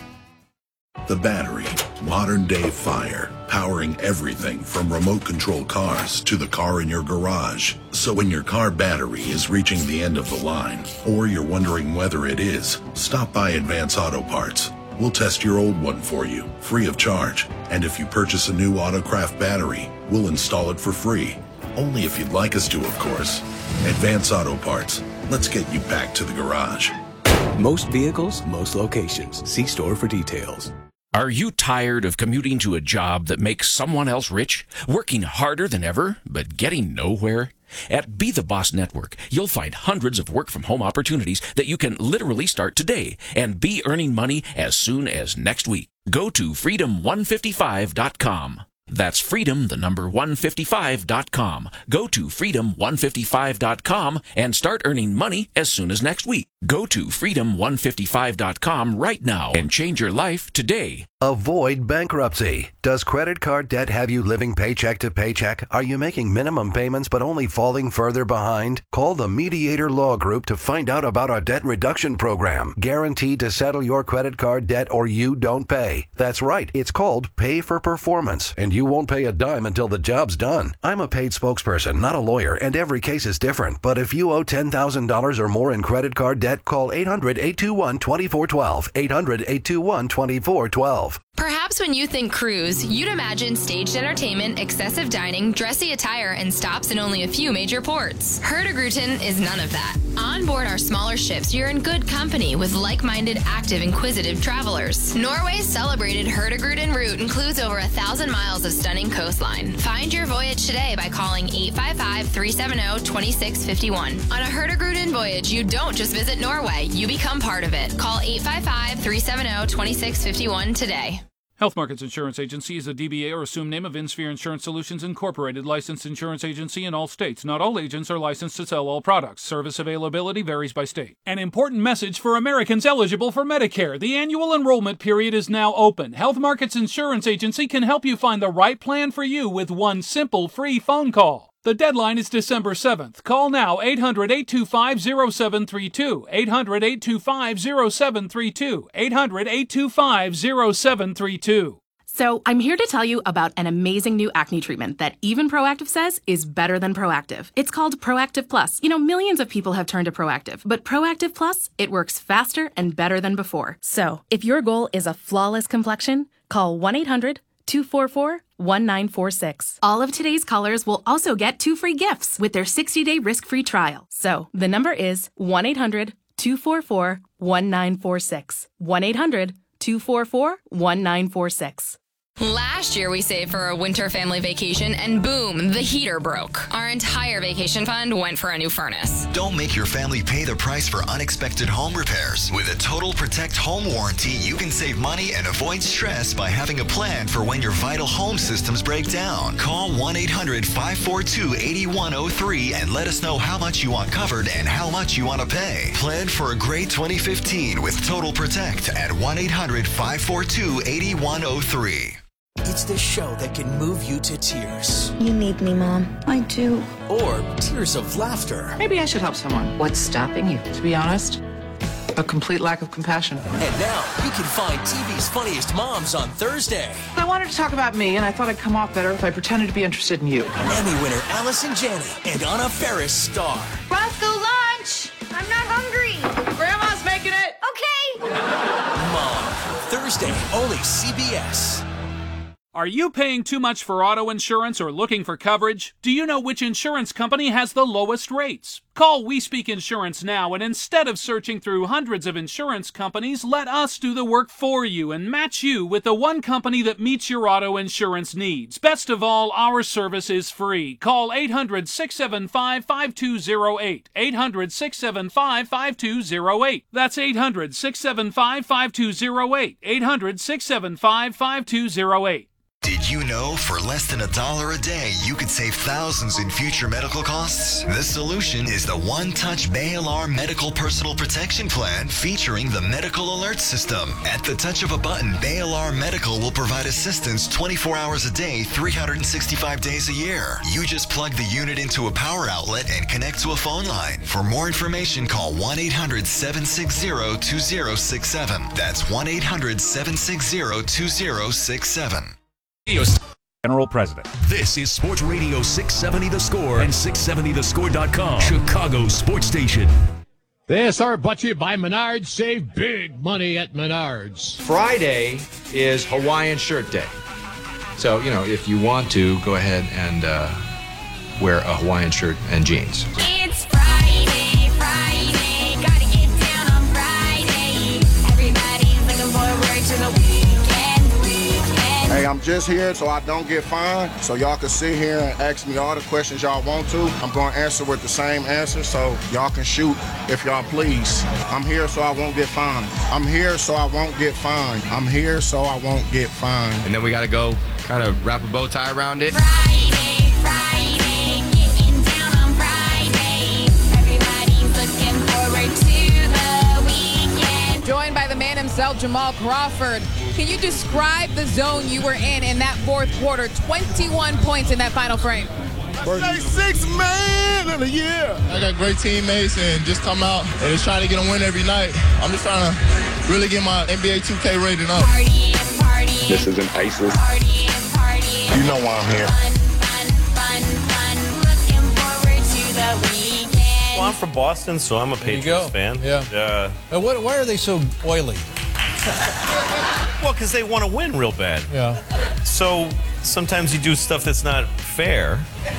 The Battery, modern day fire, powering everything from remote control cars to the car in your garage. So when your car battery is reaching the end of the line, or you're wondering whether it is, stop by Advance Auto Parts. We'll test your old one for you, free of charge. And if you purchase a new Autocraft battery, we'll install it for free. Only if you'd like us to, of course. Advance Auto Parts. Let's get you back to the garage. Most vehicles, most locations. See store for details. Are you tired of commuting to a job that makes someone else rich? Working harder than ever, but getting nowhere? At Be The Boss Network, you'll find hundreds of work-from-home opportunities that you can literally start today and be earning money as soon as next week. Go to freedom one fifty-five dot com. That's freedom, the number one fifty-five dot com. Go to freedom one fifty-five dot com and start earning money as soon as next week. Go to freedom one fifty-five dot com right now and change your life today. Avoid bankruptcy. Does credit card debt have you living paycheck to paycheck? Are you making minimum payments but only falling further behind? Call the Mediator Law Group to find out about our debt reduction program. Guaranteed to settle your credit card debt or you don't pay. That's right. It's called Pay for Performance, and you won't pay a dime until the job's done. I'm a paid spokesperson, not a lawyer, and every case is different. But if you owe ten thousand dollars or more in credit card debt, call eight hundred, eight two one, two four one two. eight hundred, eight two one, two four one two. Perhaps when you think cruise, you'd imagine staged entertainment, excessive dining, dressy attire, and stops in only a few major ports. Hurtigruten is none of that. On board our smaller ships, you're in good company with like-minded, active, inquisitive travelers. Norway's celebrated Hurtigruten route includes over a thousand miles of stunning coastline. Find your voyage today by calling eight five five, three seven zero, two six five one. On a Hurtigruten voyage, you don't just visit Norway, you become part of it. Call eight five five, three seven zero, two six five one today. Health Markets Insurance Agency is a D B A or assumed name of InSphere Insurance Solutions Incorporated, licensed insurance agency in all states. Not all agents are licensed to sell all products. Service availability varies by state. An important message for Americans eligible for Medicare. The annual enrollment period is now open. Health Markets Insurance Agency can help you find the right plan for you with one simple free phone call. The deadline is December seventh. Call now, eight hundred, eight two five, oh seven three two, eight hundred, eight two five, oh seven three two, eight hundred, eight two five, oh seven three two. So I'm here to tell you about an amazing new acne treatment that even Proactive says is better than Proactive. It's called Proactive Plus. You know, millions of people have turned to Proactive, but Proactive Plus, it works faster and better than before. So if your goal is a flawless complexion, call one eight hundred, two four four, one nine four six. All of today's callers will also get two free gifts with their sixty-day risk-free trial. So the number is one eight hundred, two four four, one nine four six. one eight hundred, two four four, one nine four six. Last year, we saved for a winter family vacation, and boom, the heater broke. Our entire vacation fund went for a new furnace. Don't make your family pay the price for unexpected home repairs. With a Total Protect home warranty, you can save money and avoid stress by having a plan for when your vital home systems break down. Call one eight hundred, five four two, eight one zero three and let us know how much you want covered and how much you want to pay. Plan for a great twenty fifteen with Total Protect at one eight hundred, five four two, eight one zero three. It's the show that can move you to tears. You need me, Mom. I do. Or tears of laughter. Maybe I should help someone. What's stopping you? To be honest, a complete lack of compassion. And now you can find T V's funniest moms on Thursday. I wanted to talk about me, and I thought I'd come off better if I pretended to be interested in you. Emmy winner Allison Janney and Anna Faris star. Roscoe, lunch! I'm not hungry. Grandma's making it. Okay. Mom, Thursday, only C B S. Are you paying too much for auto insurance or looking for coverage? Do you know which insurance company has the lowest rates? Call We Speak Insurance now, and instead of searching through hundreds of insurance companies, let us do the work for you and match you with the one company that meets your auto insurance needs. Best of all, our service is free. Call eight hundred, six seven five, five two zero eight. eight hundred, six seven five, five two zero eight. That's eight hundred, six seven five, five two zero eight. eight hundred, six seven five, five two zero eight. Did you know for less than a dollar a day, you could save thousands in future medical costs? The solution is the One Touch Bay Alarm Medical Personal Protection Plan featuring the Medical Alert System. At the touch of a button, Bay Alarm Medical will provide assistance twenty-four hours a day, three hundred sixty-five days a year. You just plug the unit into a power outlet and connect to a phone line. For more information, call one eight hundred, seven six zero, two zero six seven. That's one eight hundred, seven six zero, two zero six seven. General President. This is Sports Radio six seventy The Score and six seventy the score dot com, Chicago's sports station. This are brought to you by Menards. Save big money at Menards. Friday is Hawaiian Shirt Day. So, you know, if you want to, go ahead and uh, wear a Hawaiian shirt and jeans. It's Friday, Friday, gotta get down on Friday. Everybody's looking forward to the weekend. Hey, I'm just here so I don't get fined, so y'all can sit here and ask me all the questions y'all want to. I'm going to answer with the same answer, so y'all can shoot if y'all please. I'm here so I won't get fined. I'm here so I won't get fined. I'm here so I won't get fined. And then we got to go kind of wrap a bow tie around it. Friday, Friday, getting down on Friday. Everybody's looking forward to the weekend. Joined by the man himself, Jamal Crawford. Can you describe the zone you were in in that fourth quarter? twenty-one points in that final frame. Six man of the year. I got great teammates and just come out and just try to get a win every night. I'm just trying to really get my N B A two K rating up. Party, party, this isn't ISIS. Party, party. You know why I'm here. Fun, fun, fun, fun. Looking forward to the weekend. Well, I'm from Boston, so I'm a Patriots fan. Yeah. Uh, uh, what, why are they so oily? Well, because they want to win real bad. Yeah. So sometimes you do stuff that's not fair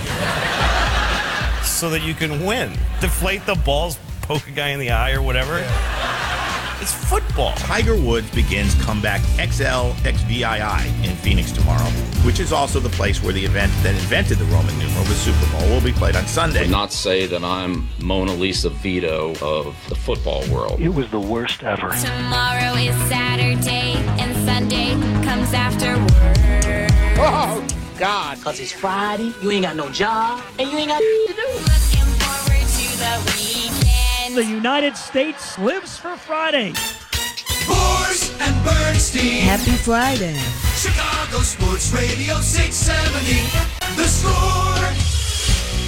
so that you can win. Deflate the balls, poke a guy in the eye or whatever. Yeah. It's football. Tiger Woods begins Comeback X L X V I I in Phoenix tomorrow, which is also the place where the event that invented the Roman numeral, the Super Bowl, will be played on Sunday. Would not say that I'm Mona Lisa Vito of the football world. It was the worst ever. Tomorrow is Saturday, and Sunday comes after work. Oh, God. Because it's Friday, you ain't got no job, and you ain't got to do. Looking forward to the weekend. The United States lives for Friday. Bors and Bernstein. Happy Friday. Chicago Sports Radio six seventy. The Score.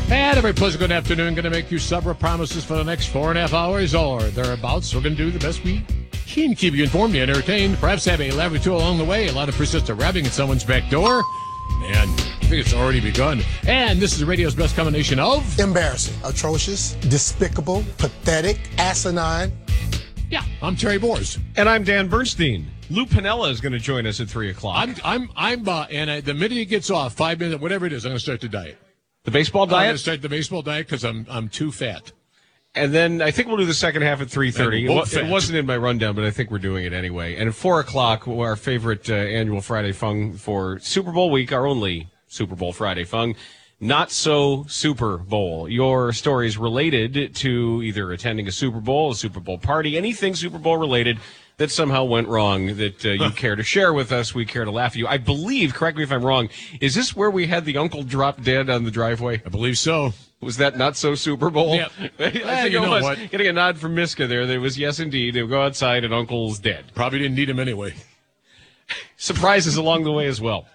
And every pleasant good afternoon. Going to make you several promises for the next four and a half hours or thereabouts. We're going to do the best we can, keep you informed and entertained. Perhaps have a laugh or two along the way. A lot of persistent rapping at someone's back door. And I think it's already begun. And this is the radio's best combination of... embarrassing, atrocious, despicable, pathetic, asinine. Yeah, I'm Terry Bors. And I'm Dan Bernstein. Lou Piniella is going to join us at three o'clock. I'm, I'm, I'm, uh, and I, the minute he gets off, five minutes, whatever it is, I'm going to start the diet. The baseball I'm going diet? to start the baseball diet because I'm, I'm too fat. And then I think we'll do the second half at three thirty. It, it wasn't in my rundown, but I think we're doing it anyway. And at four o'clock, our favorite uh, annual Friday Fung for Super Bowl week, our only Super Bowl Friday Fung. Not so Super Bowl. Your stories related to either attending a Super Bowl, a Super Bowl party, anything Super Bowl related that somehow went wrong that uh, you care to share with us. We care to laugh at you. I believe, correct me if I'm wrong, is this where we had the uncle drop dead on the driveway? I believe so. Was that not so Super Bowl? Yep. I think eh, it you know was. what? Getting a nod from Miska there. There was, yes, indeed. They would go outside and uncle's dead. Probably didn't need him anyway. Surprises along the way as well.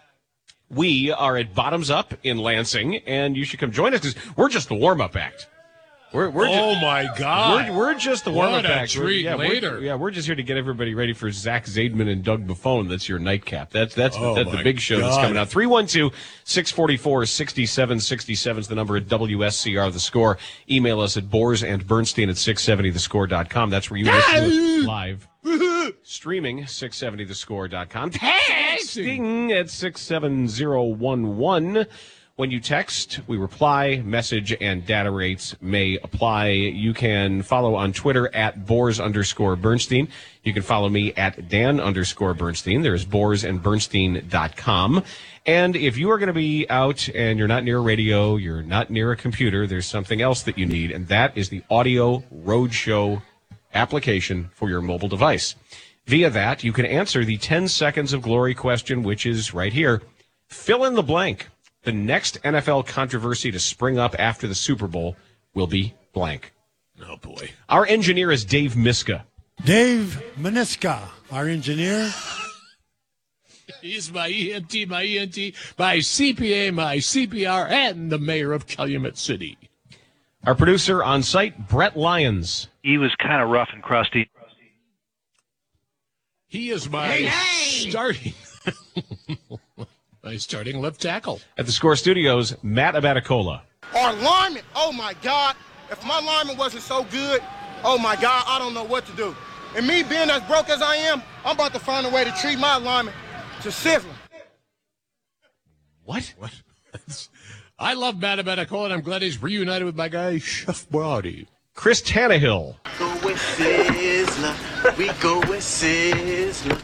We are at Bottoms Up in Lansing, and you should come join us because we're just the warm-up act. We're, we're oh, just, my God. We're, we're just the warm-up what a act. treat we're, yeah, later. We're, yeah, we're just here to get everybody ready for Zach Zaidman and Doug Buffone. That's your nightcap. That's that's, oh that's the big show God. that's coming out. three one two, six four four, six seven six seven is the number at W S C R The Score. Email us at Bors and Bernstein at six seventy the score dot com. That's where you listen to us live. Streaming, six seventy the score dot com. Texting at six seven zero one one. When you text, we reply. Message and data rates may apply. You can follow on Twitter at Bors underscore Bernstein. You can follow me at Dan underscore Bernstein. There's Bors and Bernstein dot com. And if you are going to be out and you're not near a radio, you're not near a computer, there's something else that you need, and that is the Audio Roadshow application for your mobile device. Via that, you can answer the ten seconds of glory question, which is right here. Fill in the blank. The next N F L controversy to spring up after the Super Bowl will be blank. Oh, boy. Our engineer is Dave Miska. Dave Miniska, our engineer. He's my E M T, my E N T, my C P A, my C P R, and the mayor of Calumet City. Our producer on site, Brett Lyons. He was kind of rough and crusty. He is my hey, hey! starting... My starting left tackle. At the Score Studios, Matt Abaticola. Our lineman, oh my God. If my lineman wasn't so good, oh my God, I don't know what to do. And me being as broke as I am, I'm about to find a way to treat my lineman to sizzling. What? What? I love Matt Abaticola, and I'm glad he's reunited with my guy, Chef Brody. Chris Tannehill. Go with Sizzler. We go with Sizzler.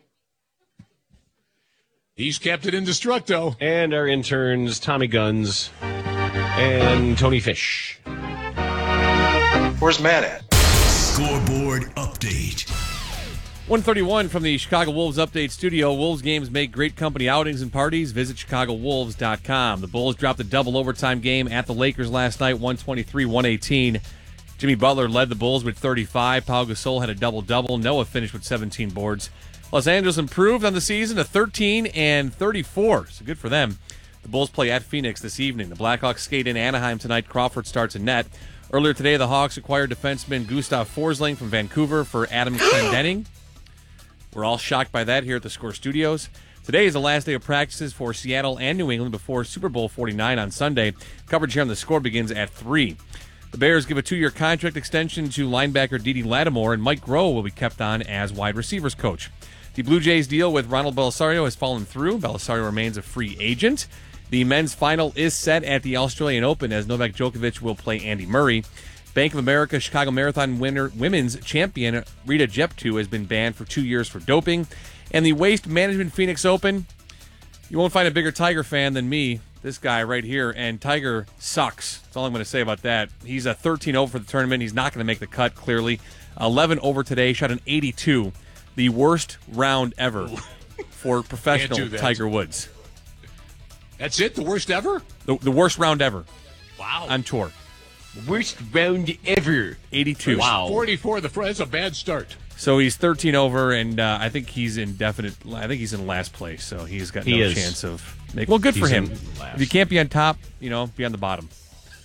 He's Captain Indestructo. And our interns, Tommy Guns and Tony Fish. Where's Matt at? Scoreboard update. one thirty-one from the Chicago Wolves Update Studio. Wolves games make great company outings and parties. Visit chicago wolves dot com. The Bulls dropped a double overtime game at the Lakers last night, one twenty-three one eighteen. Jimmy Butler led the Bulls with thirty-five. Pau Gasol had a double-double. Noah finished with seventeen boards. Los Angeles improved on the season to thirteen and thirty-four, so good for them. The Bulls play at Phoenix this evening. The Blackhawks skate in Anaheim tonight. Crawford starts in net. Earlier today, the Hawks acquired defenseman Gustav Forsling from Vancouver for Adam Clendenning. We're all shocked by that here at the Score Studios. Today is the last day of practices for Seattle and New England before Super Bowl forty-nine on Sunday. Coverage here on the Score begins at three. The Bears give a two-year contract extension to linebacker Didi Lattimore, and Mike Groh will be kept on as wide receivers coach. The Blue Jays deal with Ronald Belisario has fallen through. Belisario remains a free agent. The men's final is set at the Australian Open as Novak Djokovic will play Andy Murray. Bank of America Chicago Marathon winner, women's champion Rita Jeptu has been banned for two years for doping. And the Waste Management Phoenix Open, you won't find a bigger Tiger fan than me, this guy right here, and Tiger sucks. That's all I'm going to say about that. He's a thirteen over for the tournament. He's not going to make the cut, clearly. eleven over today, shot an eighty-two. The worst round ever for professional Tiger Woods. That's it? The worst ever? The, the worst round ever. Wow. On tour. Worst round ever. eighty-two. Wow. forty-four. The That's a bad start. So he's thirteen over, and uh, I think he's in definite. I think he's in last place, so he's got he no is. chance of making. Well, good he's for him. If you can't be on top, you know, be on the bottom.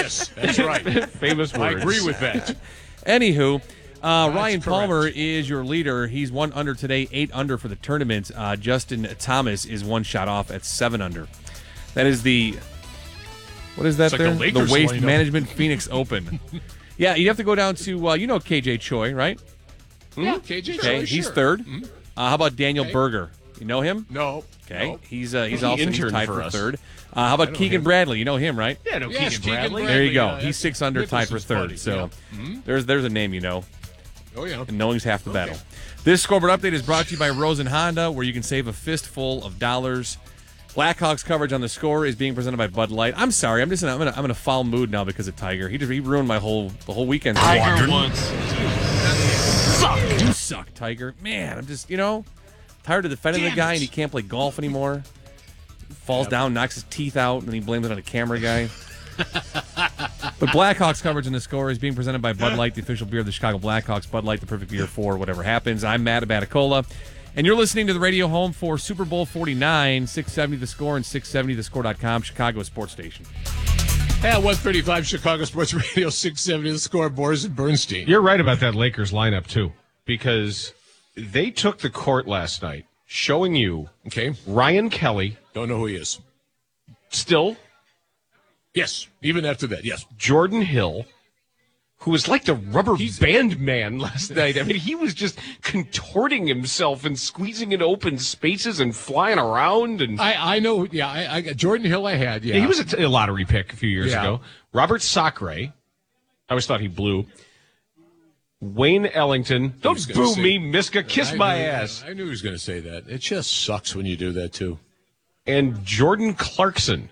Yes, that's right. Famous words. I agree with that. Anywho, uh, Ryan correct. Palmer is your leader. He's one under today, eight under for the tournament. Uh, Justin Thomas is one shot off at seven under. That is the, what is that It's there? like the Lakers Waste lineup. Management Phoenix Open. Yeah, you have to go down to, uh, you know K J Choi, right? Yeah, K J Okay, Choi, he's sure. third. Mhm. Uh, how about Daniel Okay. Berger? You know him? No. Okay, no. he's uh, he's He also he's interned tied for for, us. third. Uh, how about know Keegan him. Bradley? You know him, right? Yeah, no, Yes, Keegan Keegan Bradley. Bradley. There you go. uh, he's six under, tied for Nicholson's third. buddy, So yeah. Mhm. there's there's a name you know. Oh, yeah. And knowing's half the battle. This scoreboard update is brought to you by Rosen Honda, where you can save a fistful of dollars. Blackhawks coverage on the score is being presented by Bud Light. I'm sorry, I'm just in, I'm in a, I'm in a foul mood now because of Tiger. He just he ruined my whole the whole weekend. Tiger once. Suck. You suck, Tiger. Man, I'm just you know tired of defending Damn the guy, it. and he can't play golf anymore. Falls down, knocks his teeth out, and then he blames it on a camera guy. But Blackhawks coverage in the score is being presented by Bud Light, the official beer of the Chicago Blackhawks. Bud Light, the perfect beer for whatever happens. I'm Matt Abaticola, and you're listening to the radio home for Super Bowl forty-nine, six seventy The Score and six seventy the score dot com, Chicago sports station. At one thirty-five Chicago Sports Radio, six seventy The Score, Boris and Bernstein. You're right about that Lakers lineup, too, because they took the court last night, showing you Okay. Ryan Kelly, Don't know who he is. still Yes, even after that, yes. Jordan Hill, who was like the rubber band man last night. I mean, he was just contorting himself and squeezing in open spaces and flying around. And I, I know, yeah, I, I Jordan Hill I had, yeah. Yeah, he was a, t- a lottery pick a few years Yeah. ago. Robert Sacre, I always thought he blew. Wayne Ellington, don't was gonna boo say- me, Miska, kiss I my knew- ass. I knew he was going to say that. It just sucks when you do that, too. And Jordan Clarkson.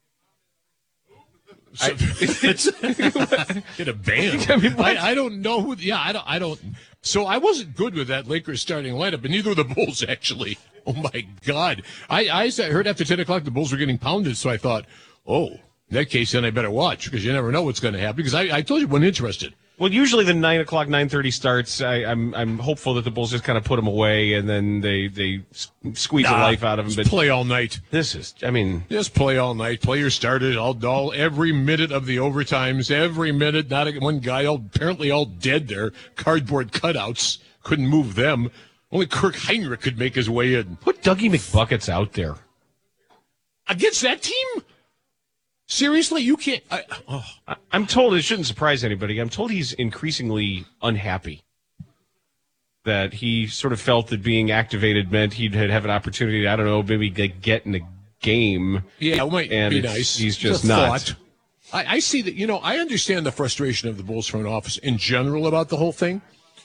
So, it's in a band. I mean, what? I, I don't know who. Yeah, I don't. I don't. So I wasn't good with that Lakers starting lineup, and neither were the Bulls actually. Oh my God! I I heard after ten o'clock the Bulls were getting pounded, so I thought, oh, in that case, then I better watch because you never know what's going to happen. Because I, I told you, wasn't interested. Well, usually the nine o'clock, nine thirty starts. I, I'm I'm hopeful that the Bulls just kind of put them away and then they they s- squeeze the Nah, life out of them. just But play all night. this is, I mean, Just play all night. Players started all, all every minute of the overtimes, every minute. Not a, one guy, all apparently all dead there. Cardboard cutouts, couldn't move them. Only Kirk Heinrich could make his way in. put Dougie McBuckets out there. Against that team? Seriously, you can't. I, oh. I- I'm told it shouldn't surprise anybody. I'm told he's increasingly unhappy. That he sort of felt that being activated meant he'd have an opportunity. I don't know, maybe like, get in a game. Yeah, it might and be it's- nice. He's It's just a not. thought. I, I see that, you know, I understand the frustration of the Bulls front office in general about the whole thing.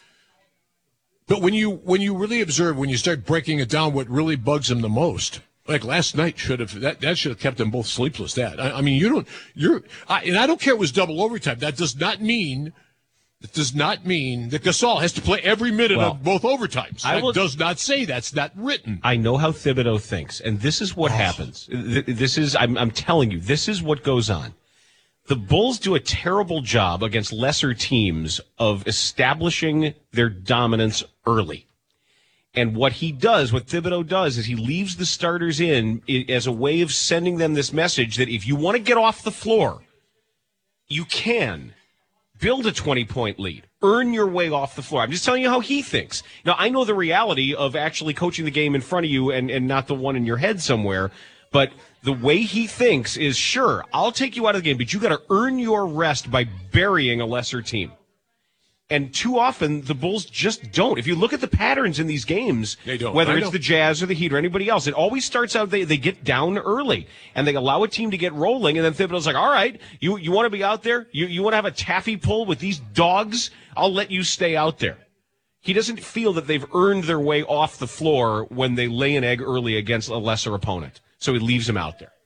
But when you when you really observe, when you start breaking it down, what really bugs them the most, like last night should have that, that should have kept them both sleepless. That I, I mean, you don't you're I, and I don't care it was double overtime. That does not mean that does not mean that Gasol has to play every minute Well, of both overtimes. I That will- does not say that's not written. I know how Thibodeau thinks, and this is what happens. Th- This is, I'm, I'm telling you, this is what goes on. The Bulls do a terrible job against lesser teams of establishing their dominance early. And what he does, what Thibodeau does, is he leaves the starters in i- as a way of sending them this message that if you want to get off the floor, you can. Build a twenty-point lead. Earn your way off the floor. I'm just telling you how he thinks. Now, I know the reality of actually coaching the game in front of you and, and not the one in your head somewhere, but the way he thinks is, sure, I'll take you out of the game, but you got to earn your rest by burying a lesser team. And too often, the Bulls just don't. If you look at the patterns in these games, They don't. whether I it's know. the Jazz or the Heat or anybody else, it always starts out, they, they get down early, and they allow a team to get rolling, and then Thibodeau's like, all right, you, you want to be out there? You, you want to have a taffy pull with these dogs? I'll let you stay out there. He doesn't feel that they've earned their way off the floor when they lay an egg early against a lesser opponent. So he leaves them out there.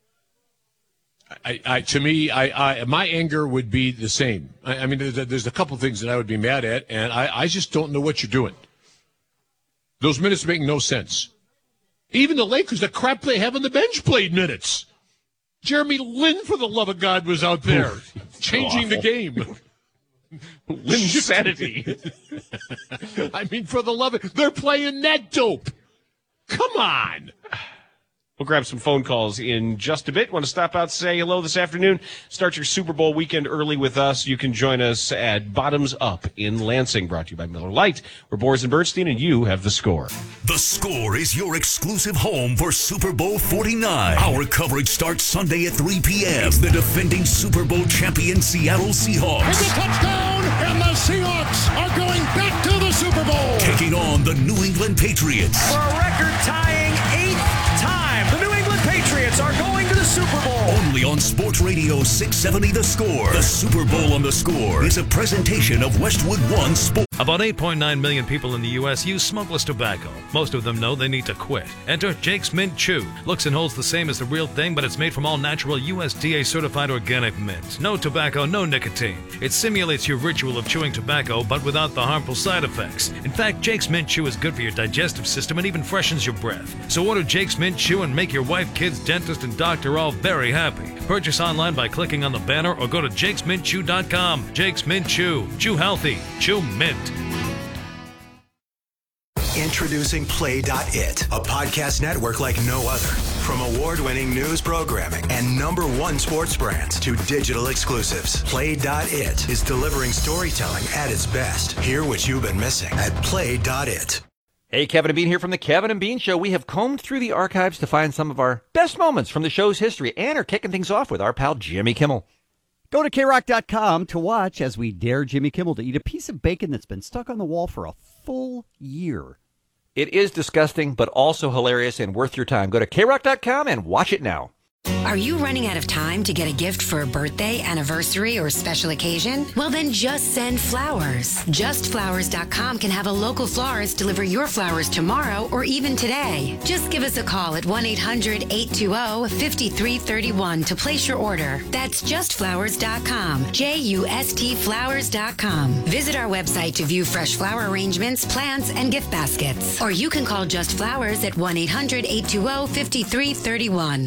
I, I, to me, I, I, my anger would be the same. I, I mean, there's a, there's a couple things that I would be mad at, and I, I just don't know what you're doing. Those minutes make no sense. Even the Lakers, the crap they have on the bench played minutes. Jeremy Lin, for the love of God, was out there changing the game. Insanity. I mean, for the love of, they're playing that dope. Come on. We'll grab some phone calls in just a bit. Want to stop out, say hello this afternoon? Start your Super Bowl weekend early with us. You can join us at Bottoms Up in Lansing, brought to you by Miller Lite. We're Boris and Bernstein, and you have The Score. The Score is your exclusive home for Super Bowl forty-nine. Our coverage starts Sunday at three p.m. It's the defending Super Bowl champion Seattle Seahawks. It's a touchdown, and the Seahawks are going back to the Super Bowl. Taking on the New England Patriots. For a record-tying eighth time, the New England Patriots are going to the Super Bowl. Only on Sports Radio six seventy The Score. The Super Bowl on The Score is a presentation of Westwood One Sports. About eight point nine million people in the U S use smokeless tobacco. Most of them know they need to quit. Enter Jake's Mint Chew. Looks and holds the same as the real thing, but it's made from all natural U S D A-certified organic mint. No tobacco, no nicotine. It simulates your ritual of chewing tobacco, but without the harmful side effects. In fact, Jake's Mint Chew is good for your digestive system and even freshens your breath. So order Jake's Mint Chew and make your wife, kids, dentist, and doctor all very happy. Purchase online by clicking on the banner or go to jakes mint chew dot com. Jake's Mint Chew. Chew healthy. Chew mint. Introducing Play dot it, a podcast network like no other. From award-winning news programming and number one sports brands to digital exclusives, Play dot it is delivering storytelling at its best. Hear what you've been missing at Play dot it. Hey, Kevin and Bean here from the Kevin and Bean Show. We have combed through the archives to find some of our best moments from the show's history and are kicking things off with our pal Jimmy Kimmel. Go to K rock dot com to watch as we dare Jimmy Kimmel to eat a piece of bacon that's been stuck on the wall for a full year. It is disgusting, but also hilarious and worth your time. Go to K rock dot com and watch it now. Are you running out of time to get a gift for a birthday, anniversary, or special occasion? Well, then just send flowers. just flowers dot com can have a local florist deliver your flowers tomorrow or even today. Just give us a call at one eight hundred eight two zero five three three one to place your order. That's just flowers dot com. J U S T flowers dot com. Visit our website to view fresh flower arrangements, plants, and gift baskets. Or you can call Just Flowers at one eight hundred eight two zero five three three one.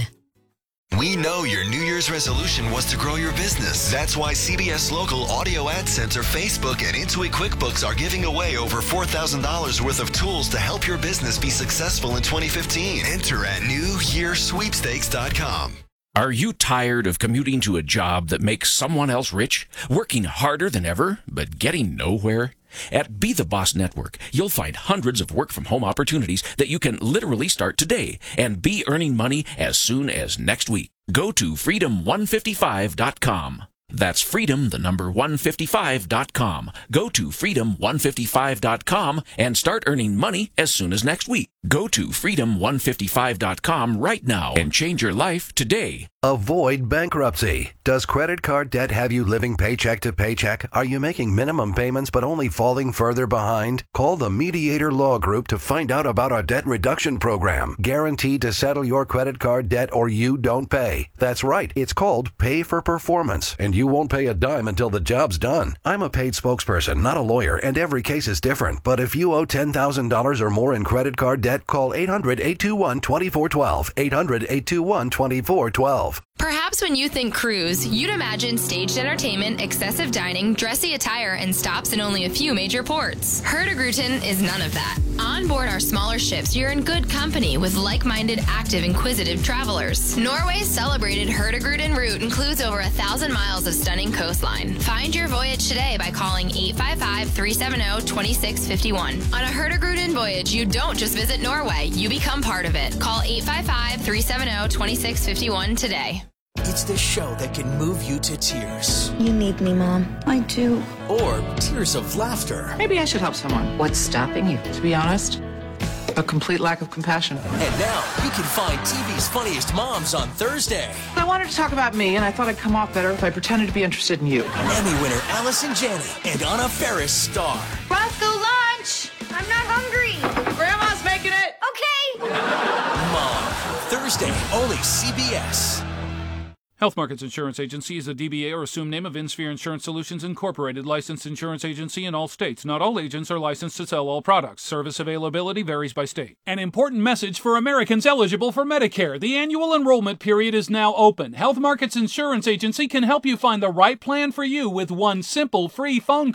We know your New Year's resolution was to grow your business. That's why C B S Local Audio Ad Center, Facebook, and Intuit QuickBooks are giving away over four thousand dollars worth of tools to help your business be successful in twenty fifteen. Enter at new year sweepstakes dot com. Are you tired of commuting to a job that makes someone else rich, working harder than ever, but getting nowhere? At Be The Boss Network, you'll find hundreds of work-from-home opportunities that you can literally start today and be earning money as soon as next week. Go to freedom one fifty-five dot com. That's freedom, the number one fifty-five dot com. Go to freedom one fifty-five dot com and start earning money as soon as next week. Go to freedom one fifty-five dot com right now and change your life today. Avoid bankruptcy. Does credit card debt have you living paycheck to paycheck? Are you making minimum payments but only falling further behind? Call the Mediator Law Group to find out about our debt reduction program. Guaranteed to settle your credit card debt or you don't pay. That's right. It's called Pay for Performance, and you won't pay a dime until the job's done. I'm a paid spokesperson, not a lawyer, and every case is different. But if you owe ten thousand dollars or more in credit card debt, call eight hundred eight two one two four one two. eight hundred eight two one two four one two. Perhaps when you think cruise, you'd imagine staged entertainment, excessive dining, dressy attire, and stops in only a few major ports. Hurtigruten is none of that. On board our smaller ships, you're in good company with like-minded, active, inquisitive travelers. Norway's celebrated Hurtigruten route includes over a thousand miles of stunning coastline. Find your voyage today by calling eight five five, three seven zero, two six five one. On a Hurtigruten voyage, you don't just visit Norway, you become part of it. Call eight five five, three seven zero, two six five one today. It's the show that can move you to tears. You need me, Mom. I do. Or tears of laughter. Maybe I should help someone. What's stopping you? To be honest, a complete lack of compassion. And now you can find T V's funniest moms on Thursday. I wanted to talk about me, and I thought I'd come off better if I pretended to be interested in you. Emmy winner Allison Janney and Anna Faris star. Roscoe, lunch! I'm not hungry. Grandma's making it. Okay. Mom, Thursday, only C B S. Health Markets Insurance Agency is a D B A or assumed name of InSphere Insurance Solutions Incorporated, licensed insurance agency in all states. Not all agents are licensed to sell all products. Service availability varies by state. An important message for Americans eligible for Medicare. The annual enrollment period is now open. Health Markets Insurance Agency can help you find the right plan for you with one simple free phone call.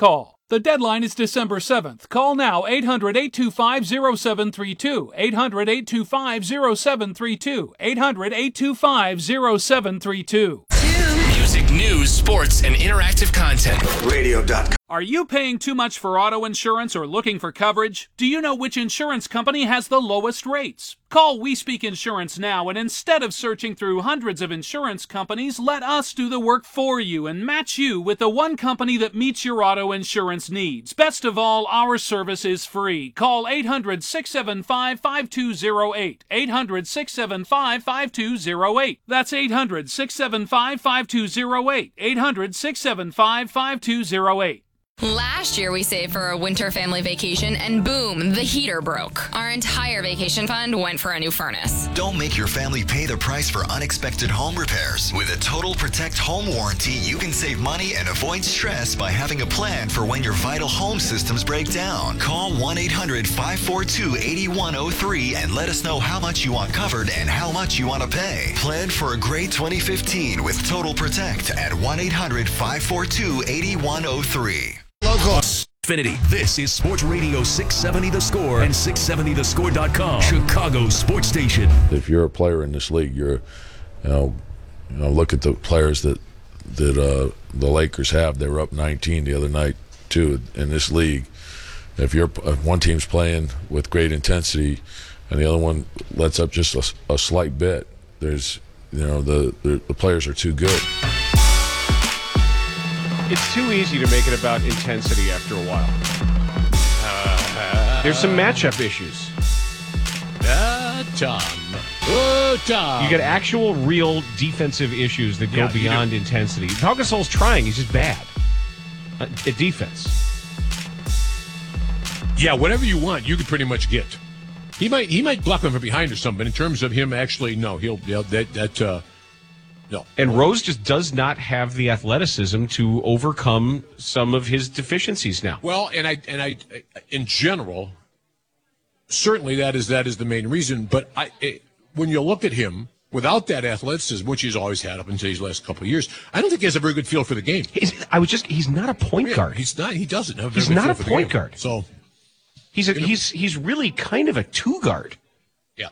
The deadline is December seventh. Call now, eight hundred, eight two five, oh seven three two, eight hundred, eight two five, oh seven three two, eight hundred, eight two five, oh seven three two. Music, news, sports, and interactive content. radio dot com. Are you paying too much for auto insurance or looking for coverage? Do you know which insurance company has the lowest rates? Call We Speak Insurance now, and instead of searching through hundreds of insurance companies, let us do the work for you and match you with the one company that meets your auto insurance needs. Best of all, our service is free. Call eight hundred, six seven five, five two zero eight. eight hundred, six seven five, five two zero eight. That's eight hundred, six seven five, five two zero eight. eight hundred, six seven five, five two zero eight. Last year we saved for a winter family vacation and boom, the heater broke. Our entire vacation fund went for a new furnace. Don't make your family pay the price for unexpected home repairs. With a Total Protect home warranty, you can save money and avoid stress by having a plan for when your vital home systems break down. Call one eight hundred, five four two, eight one zero three and let us know how much you want covered and how much you want to pay. Plan for a great twenty fifteen with Total Protect at one eight hundred, five four two, eight one zero three. Local Xfinity. This is Sports Radio six seventy The Score and six seventy the score dot com, Chicago's sports station. If you're a player in this league, you're, you know, you know, look at the players that that uh, the Lakers have. They were up nineteen the other night too in this league. If you're if one team's playing with great intensity and the other one lets up just a, a slight bit, there's, you know, the, the the players are too good. It's too easy to make it about intensity after a while. Uh, There's some matchup issues. Uh, Tom. Oh, Tom. You get actual, real defensive issues that go Yeah, beyond intensity. Pau Gasol's trying. He's just bad uh, at defense. Yeah, whatever you want, you could pretty much get. He might he might block him from behind or something, but in terms of him actually, no, he'll yeah, that that uh, no. And Rose just does not have the athleticism to overcome some of his deficiencies now. Well, and I and I, in general, certainly that is that is the main reason. But I, it, when you look at him without that athleticism, which he's always had up until these last couple of years, I don't think he has a very good feel for the game. He's, I was just—he's not a point yeah, guard. He's not. He doesn't have. A he's very good not feel a for point the game. guard. So he's a, he's he's really kind of a two guard. Yeah.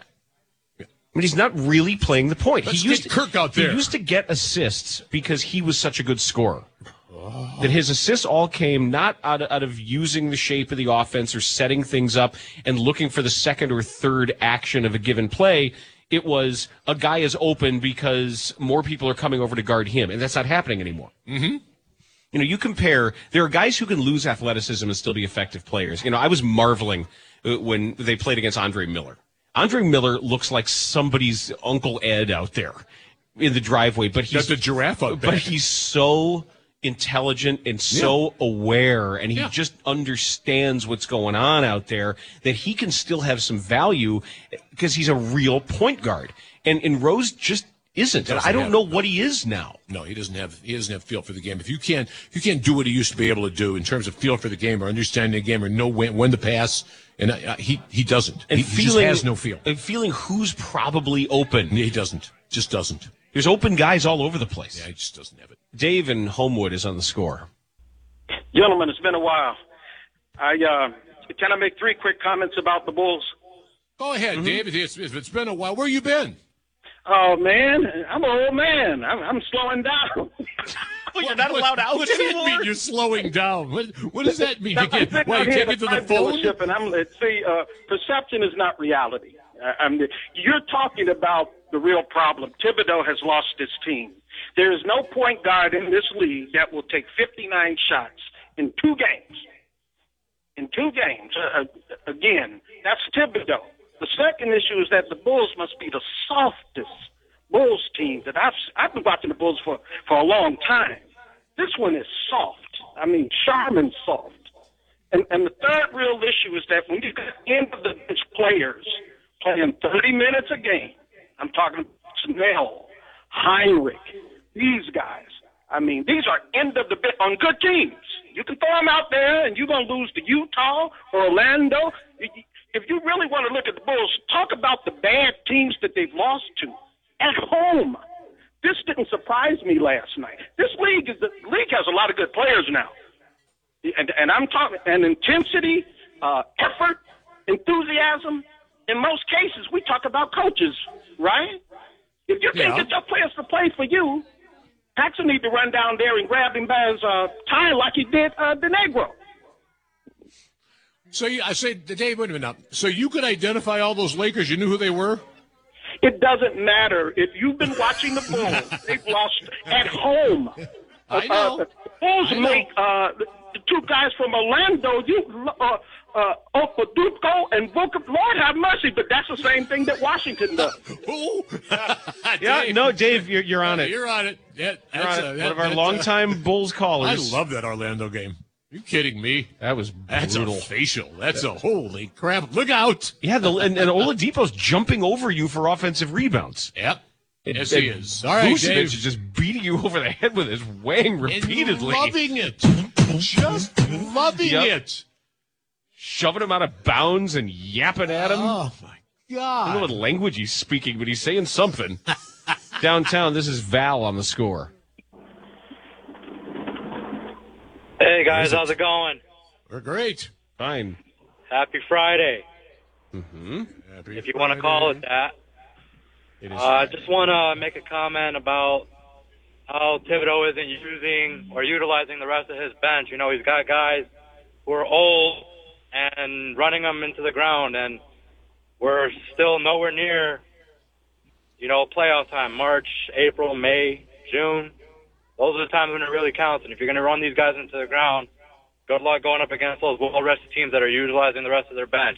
I mean, he's not really playing the point. Let's he used get Kirk out there. He used to get assists because he was such a good scorer. Oh. That his assists all came not out of, out of using the shape of the offense or setting things up and looking for the second or third action of a given play. It was a guy is open because more people are coming over to guard him, and that's not happening anymore. Mm-hmm. You know, you compare, there are guys who can lose athleticism and still be effective players. You know, I was marveling when they played against Andre Miller. Andre Miller looks like somebody's Uncle Ed out there in the driveway, but he's That's a giraffe out there. But he's so intelligent and so yeah. aware, and he yeah. just understands what's going on out there that he can still have some value because he's a real point guard. And and Rose just isn't. And I don't know what he is now. No, he doesn't have he doesn't have feel for the game. If you can't if you can't do what he used to be able to do in terms of feel for the game or understanding the game or know when when to pass, and uh, he he doesn't. And he, feeling, he just has no feel. And feeling who's probably open. He doesn't. Just doesn't. There's open guys all over the place. Yeah, he just doesn't have it. Dave in Homewood is on the score. Gentlemen, it's been a while. I uh, can I make three quick comments about the Bulls? Go ahead, mm-hmm. Dave. It's, it's been a while. Where you been? Oh, man, I'm an old man. I'm, I'm slowing down. Oh, you're not allowed out What does anymore? that mean, you're slowing down? What, what does that mean? You can't, well, you here can't get to the the phone? dealership, and I'm, see, uh, perception is not reality. I, I'm, you're talking about the real problem. Thibodeau has lost his team. There is no point guard in this league that will take fifty-nine shots in two games. In two games. Uh, again, that's Thibodeau. The second issue is that the Bulls must be the softest Bulls team that I've I've been watching the Bulls for, for a long time. This one is soft. I mean, Charmin soft. And and the third real issue is that when you get end of the bench players playing thirty minutes a game, I'm talking Snell, Heinrich, these guys. I mean, these are end of the bench on good teams. You can throw them out there, and you're going to lose to Utah or Orlando. If you really want to look at the Bulls, talk about the bad teams that they've lost to at home. This didn't surprise me last night. This league is the league has a lot of good players now. and, and I'm talking, and intensity, uh, effort, enthusiasm. In most cases, we talk about coaches, right? If you think Yeah. that your players to play for you, Paxson need to run down there and grab him by his uh, tie like he did uh, the Negro. So you, I say, Dave, wait a minute now. So you could identify all those Lakers. You knew who they were? It doesn't matter. If you've been watching the Bulls, they've lost at home. I know. Uh, the Bulls I know. make uh, the, the two guys from Orlando, you, uh, uh, Opaduco and Booker. Lord have mercy, but that's the same thing that Washington does. Yeah, no, Dave, you're, you're on it. You're on it. Yeah, You're that's on a, it. that, One of our that's longtime a, Bulls I callers. love that Orlando game. You kidding me? That was That's brutal. a facial. That's a holy crap. Look out. Yeah, the, and, and Oladipo's jumping over you for offensive rebounds. Yep. And, Yes, he and is. All right, Vucevic Dave. is just beating you over the head with his wang repeatedly. And loving it. Just loving Yep. it. Shoving him out of bounds and yapping at him. Oh, my I God. don't know what language he's speaking, but he's saying something. Downtown, this is Val on the score. Hey guys, how's it going? We're great. Fine. Happy Friday, Mm-hmm. if you want to call it that. It Uh, is I just want to make a comment about how Thibodeau isn't using or utilizing the rest of his bench. You know, he's got guys who are old and running them into the ground, and we're still nowhere near, you know, playoff time. March, April, May, June. Those are the times when it really counts. And if you're going to run these guys into the ground, good luck going up against those well-rested teams that are utilizing the rest of their bench.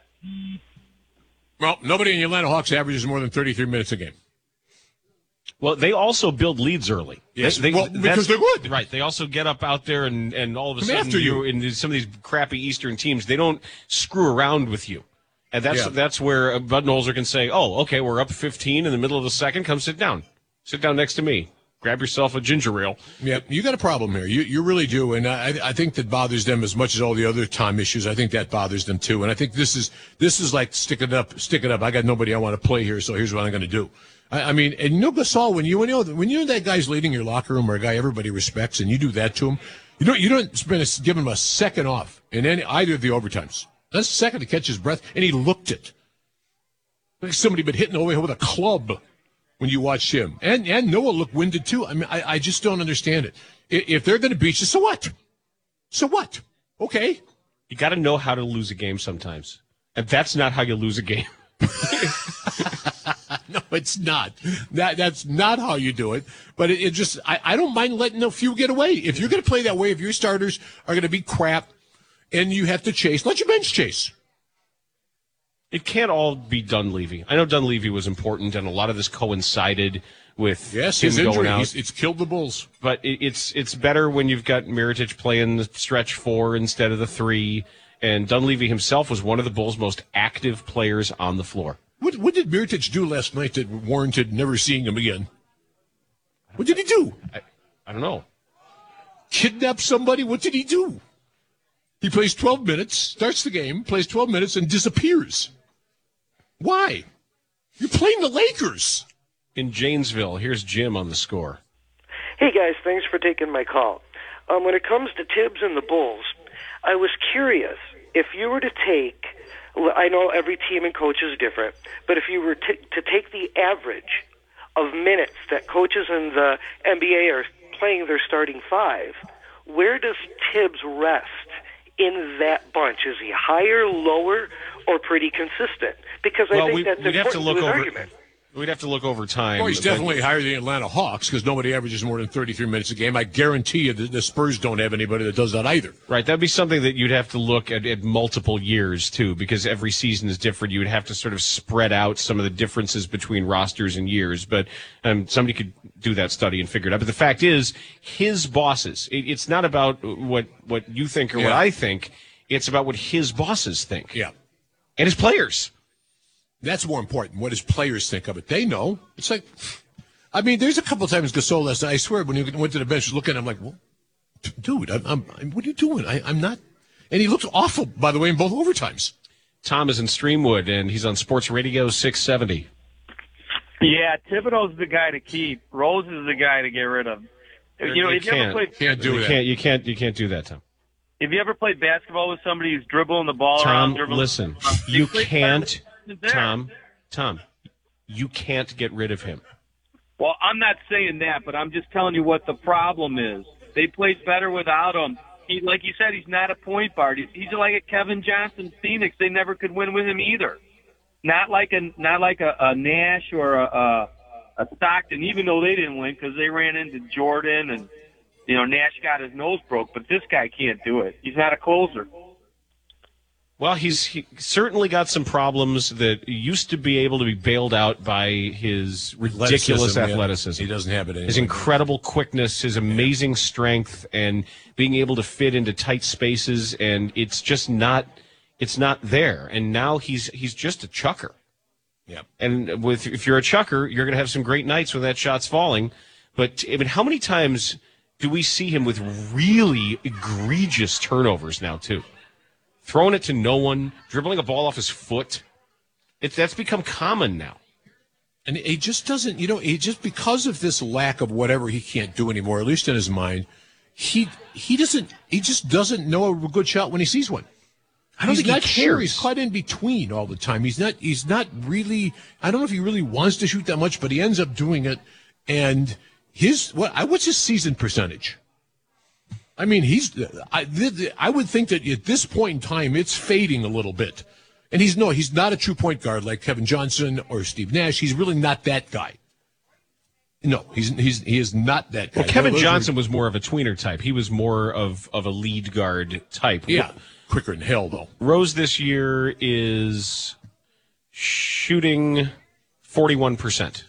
Well, nobody in the Atlanta Hawks averages more than thirty-three minutes a game. Well, they also build leads early. Yes, They- they- well, that's- because they're good. Right. They also get up out there and, and all of a Come sudden after you. you're in some of these crappy Eastern teams, they don't screw around with you. And that's Yeah. that's where uh, Budenholzer can say, oh, okay, we're up fifteen in the middle of the second. Come sit down. Sit down next to me. Grab yourself a ginger ale. Yeah, you got a problem here. You you really do, and I I think that bothers them as much as all the other time issues. I think that bothers them too, and I think this is this is like stick it up, stick it up. I got nobody I want to play here, so here's what I'm going to do. I, I mean, and you know, Gasol, when you when you know when you know that guy's leading your locker room or a guy everybody respects, and you do that to him, you don't you don't spend a, give him a second off in any either of the overtimes. That's a second to catch his breath, and he looked it like somebody been hitting away with a club. When you watch him. And and Noah looked winded, too. I mean, I, I just don't understand it. I- If they're going to beat you, so what? So what? Okay. You got to know how to lose a game sometimes. And that's not how you lose a game. No, it's not. That That's not how you do it. But it, it just, I, I don't mind letting a few get away. If you're going to play that way, if your starters are going to be crap and you have to chase, let your bench chase. It can't all be Dunleavy. I know Dunleavy was important, and a lot of this coincided with Yes, him his going injury, out. he's, it's killed the Bulls. But it, it's it's better when you've got Mirotic playing the stretch four instead of the three. And Dunleavy himself was one of the Bulls' most active players on the floor. What, what did Mirotic do last night that warranted never seeing him again? What did he do? I, I don't know. Kidnap somebody? What did he do? He plays twelve minutes, starts the game, plays twelve minutes, and disappears. Why? You're playing the Lakers. In Janesville, here's Jim on the score. Hey, guys, thanks for taking my call. Um, when it comes to Tibbs and the Bulls, I was curious if you were to take, I know every team and coach is different, but if you were to, to take the average of minutes that coaches in the N B A are playing their starting five, where does Tibbs rest in that bunch? Is he higher, lower, or pretty consistent? Because I well, think we, that's we'd have to important look to his over. argument. We'd have to look over time. Well, he's definitely higher than the Atlanta Hawks because nobody averages more than thirty-three minutes a game. I guarantee you that the Spurs don't have anybody that does that either. Right, that'd be something that you'd have to look at, at multiple years, too, because every season is different. You would have to sort of spread out some of the differences between rosters and years, but um, somebody could do that study and figure it out. But the fact is, his bosses, it, it's not about what, what you think or Yeah. what I think, it's about what his bosses think. Yeah. And his players. That's more important, what his players think of it. They know. It's like, I mean, there's a couple times Gasol last night, I swear, when he went to the bench, was looking, I'm like, well, dude, I'm, I'm, I'm, what are you doing? I, I'm not. And he looks awful, by the way, in both overtimes. Tom is in Streamwood, and he's on Sports Radio six seventy. Yeah, Thibodeau's the guy to keep. Rose is the guy to get rid of. You know, you if you ever can't, played, can't do you that. Can't, you can't. You can't do that, Tom. Have you ever played basketball with somebody who's dribbling the ball Tom, around? Dribbling listen, around? you can't, Tom, Tom, you can't get rid of him. Well, I'm not saying that, but I'm just telling you what the problem is. They played better without him. He, like you said, he's not a point guard. He's, he's like a Kevin Johnson Phoenix. They never could win with him either. Not like a not like a, a Nash or a, a, a Stockton, even though they didn't win because they ran into Jordan and, you know, Nash got his nose broke. But this guy can't do it. He's not a closer. Well, he's he certainly got some problems that used to be able to be bailed out by his ridiculous Athleticism, athleticism. yeah. He doesn't have it anymore. His incredible quickness, his amazing strength, and being able to fit into tight spaces, and it's just not it's not there. And now he's he's just a chucker. Yeah. And with if you're a chucker, you're going to have some great nights when that shot's falling. But I mean, how many times do we see him with really egregious turnovers now too? Throwing it to no one, dribbling a ball off his foot. It's that's become common now. And he just doesn't, you know, he just because of this lack of whatever he can't do anymore, at least in his mind, he he doesn't he just doesn't know a good shot when he sees one. I don't he's think not he sure. cares. He's caught in between all the time. He's not he's not really I don't know if he really wants to shoot that much, but he ends up doing it. And his what what's his season percentage? I mean, he's I I would think that at this point in time it's fading a little bit. And he's no, he's not a true point guard like Kevin Johnson or Steve Nash. He's really not that guy. No, he's he's he is not that guy. Well, Kevin Those Johnson are, was more of a tweener type. He was more of, of a lead guard type. Yeah, quicker than hell, though. Rose this year is shooting forty-one percent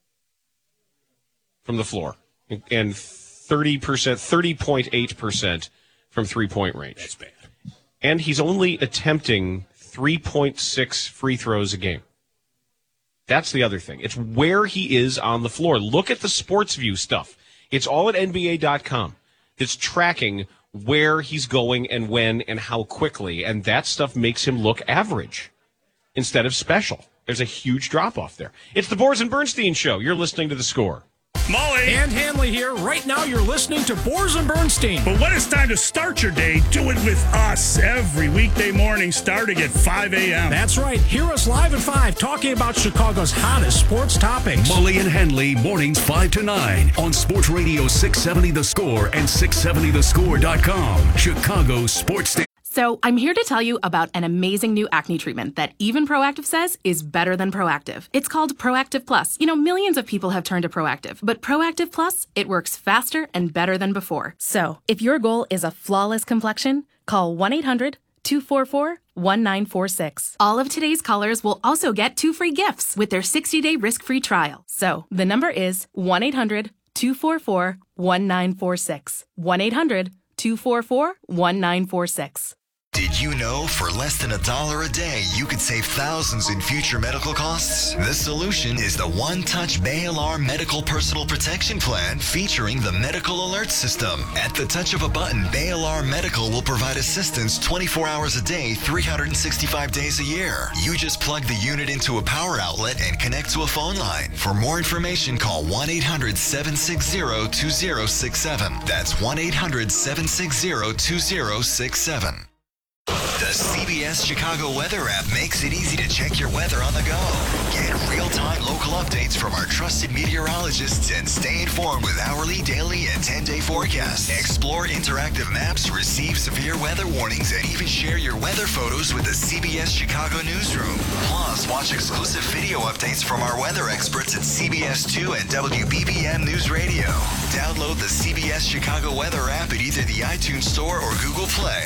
from the floor and thirty percent, thirty point eight percent from three-point range. That's bad. And he's only attempting three point six free throws a game. That's the other thing. It's where he is on the floor. Look at the Sports View stuff. It's all at N B A dot com. It's tracking where he's going and when and how quickly, and that stuff makes him look average instead of special. There's a huge drop-off there. It's the Boers and Bernstein Show. You're listening to The Score. Molly and Hanley here. Right now you're listening to Boers and Bernstein. But when it's time to start your day, do it with us every weekday morning starting at five a.m. That's right. Hear us live at five talking about Chicago's hottest sports topics. Molly and Hanley, mornings five to nine on Sports Radio six seventy The Score and six seventy the score dot com. Chicago Sports Station. So I'm here to tell you about an amazing new acne treatment that even Proactive says is better than Proactive. It's called Proactive Plus. You know, millions of people have turned to Proactive, but Proactive Plus, it works faster and better than before. So if your goal is a flawless complexion, call one eight hundred two four four one nine four six. All of today's callers will also get two free gifts with their sixty-day risk-free trial. So the number is one eight hundred two four four one nine four six. one eight hundred two four four one nine four six. Did you know for less than a dollar a day, you could save thousands in future medical costs? The solution is the One Touch Bay Alarm Medical Personal Protection Plan featuring the Medical Alert System. At the touch of a button, Bay Alarm Medical will provide assistance twenty-four hours a day, three hundred sixty-five days a year. You just plug the unit into a power outlet and connect to a phone line. For more information, call one eight hundred seven six zero two zero six seven. That's one eight hundred seven six zero two zero six seven. The C B S Chicago Weather app makes it easy to check your weather on the go. Get real-time local updates from our trusted meteorologists and stay informed with hourly, daily, and ten-day forecasts. Explore interactive maps, receive severe weather warnings, and even share your weather photos with the C B S Chicago newsroom. Plus, watch exclusive video updates from our weather experts at C B S two and W B B M News Radio. Download the C B S Chicago Weather app at either the iTunes Store or Google Play.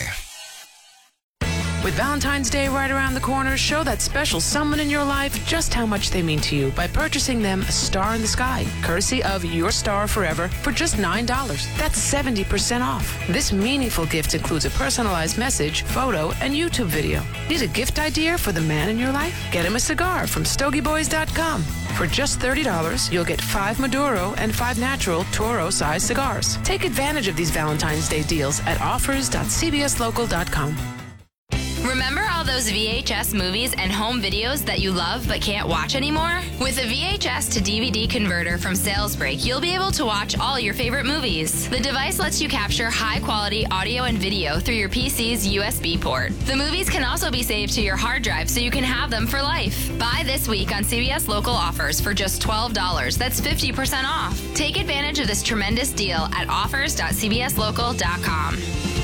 With Valentine's Day right around the corner, show that special someone in your life just how much they mean to you by purchasing them a star in the sky, courtesy of Your Star Forever, for just nine dollars. That's seventy percent off. This meaningful gift includes a personalized message, photo, and YouTube video. Need a gift idea for the man in your life? Get him a cigar from Stogie Boys dot com. For just thirty dollars, you'll get five Maduro and five natural Toro-sized cigars. Take advantage of these Valentine's Day deals at offers dot c b s local dot com. Remember all those V H S movies and home videos that you love but can't watch anymore? With a V H S to D V D converter from SalesBreak, you'll be able to watch all your favorite movies. The device lets you capture high-quality audio and video through your P C's U S B port. The movies can also be saved to your hard drive so you can have them for life. Buy this week on C B S Local Offers for just twelve dollars. That's fifty percent off. Take advantage of this tremendous deal at offers dot c b s local dot com.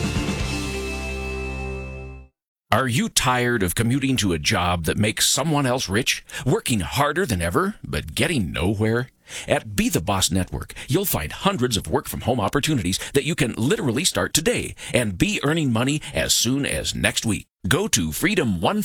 Are you tired of commuting to a job that makes someone else rich, working harder than ever, but getting nowhere? At Be the Boss Network, you'll find hundreds of work-from-home opportunities that you can literally start today and be earning money as soon as next week. Go to freedom one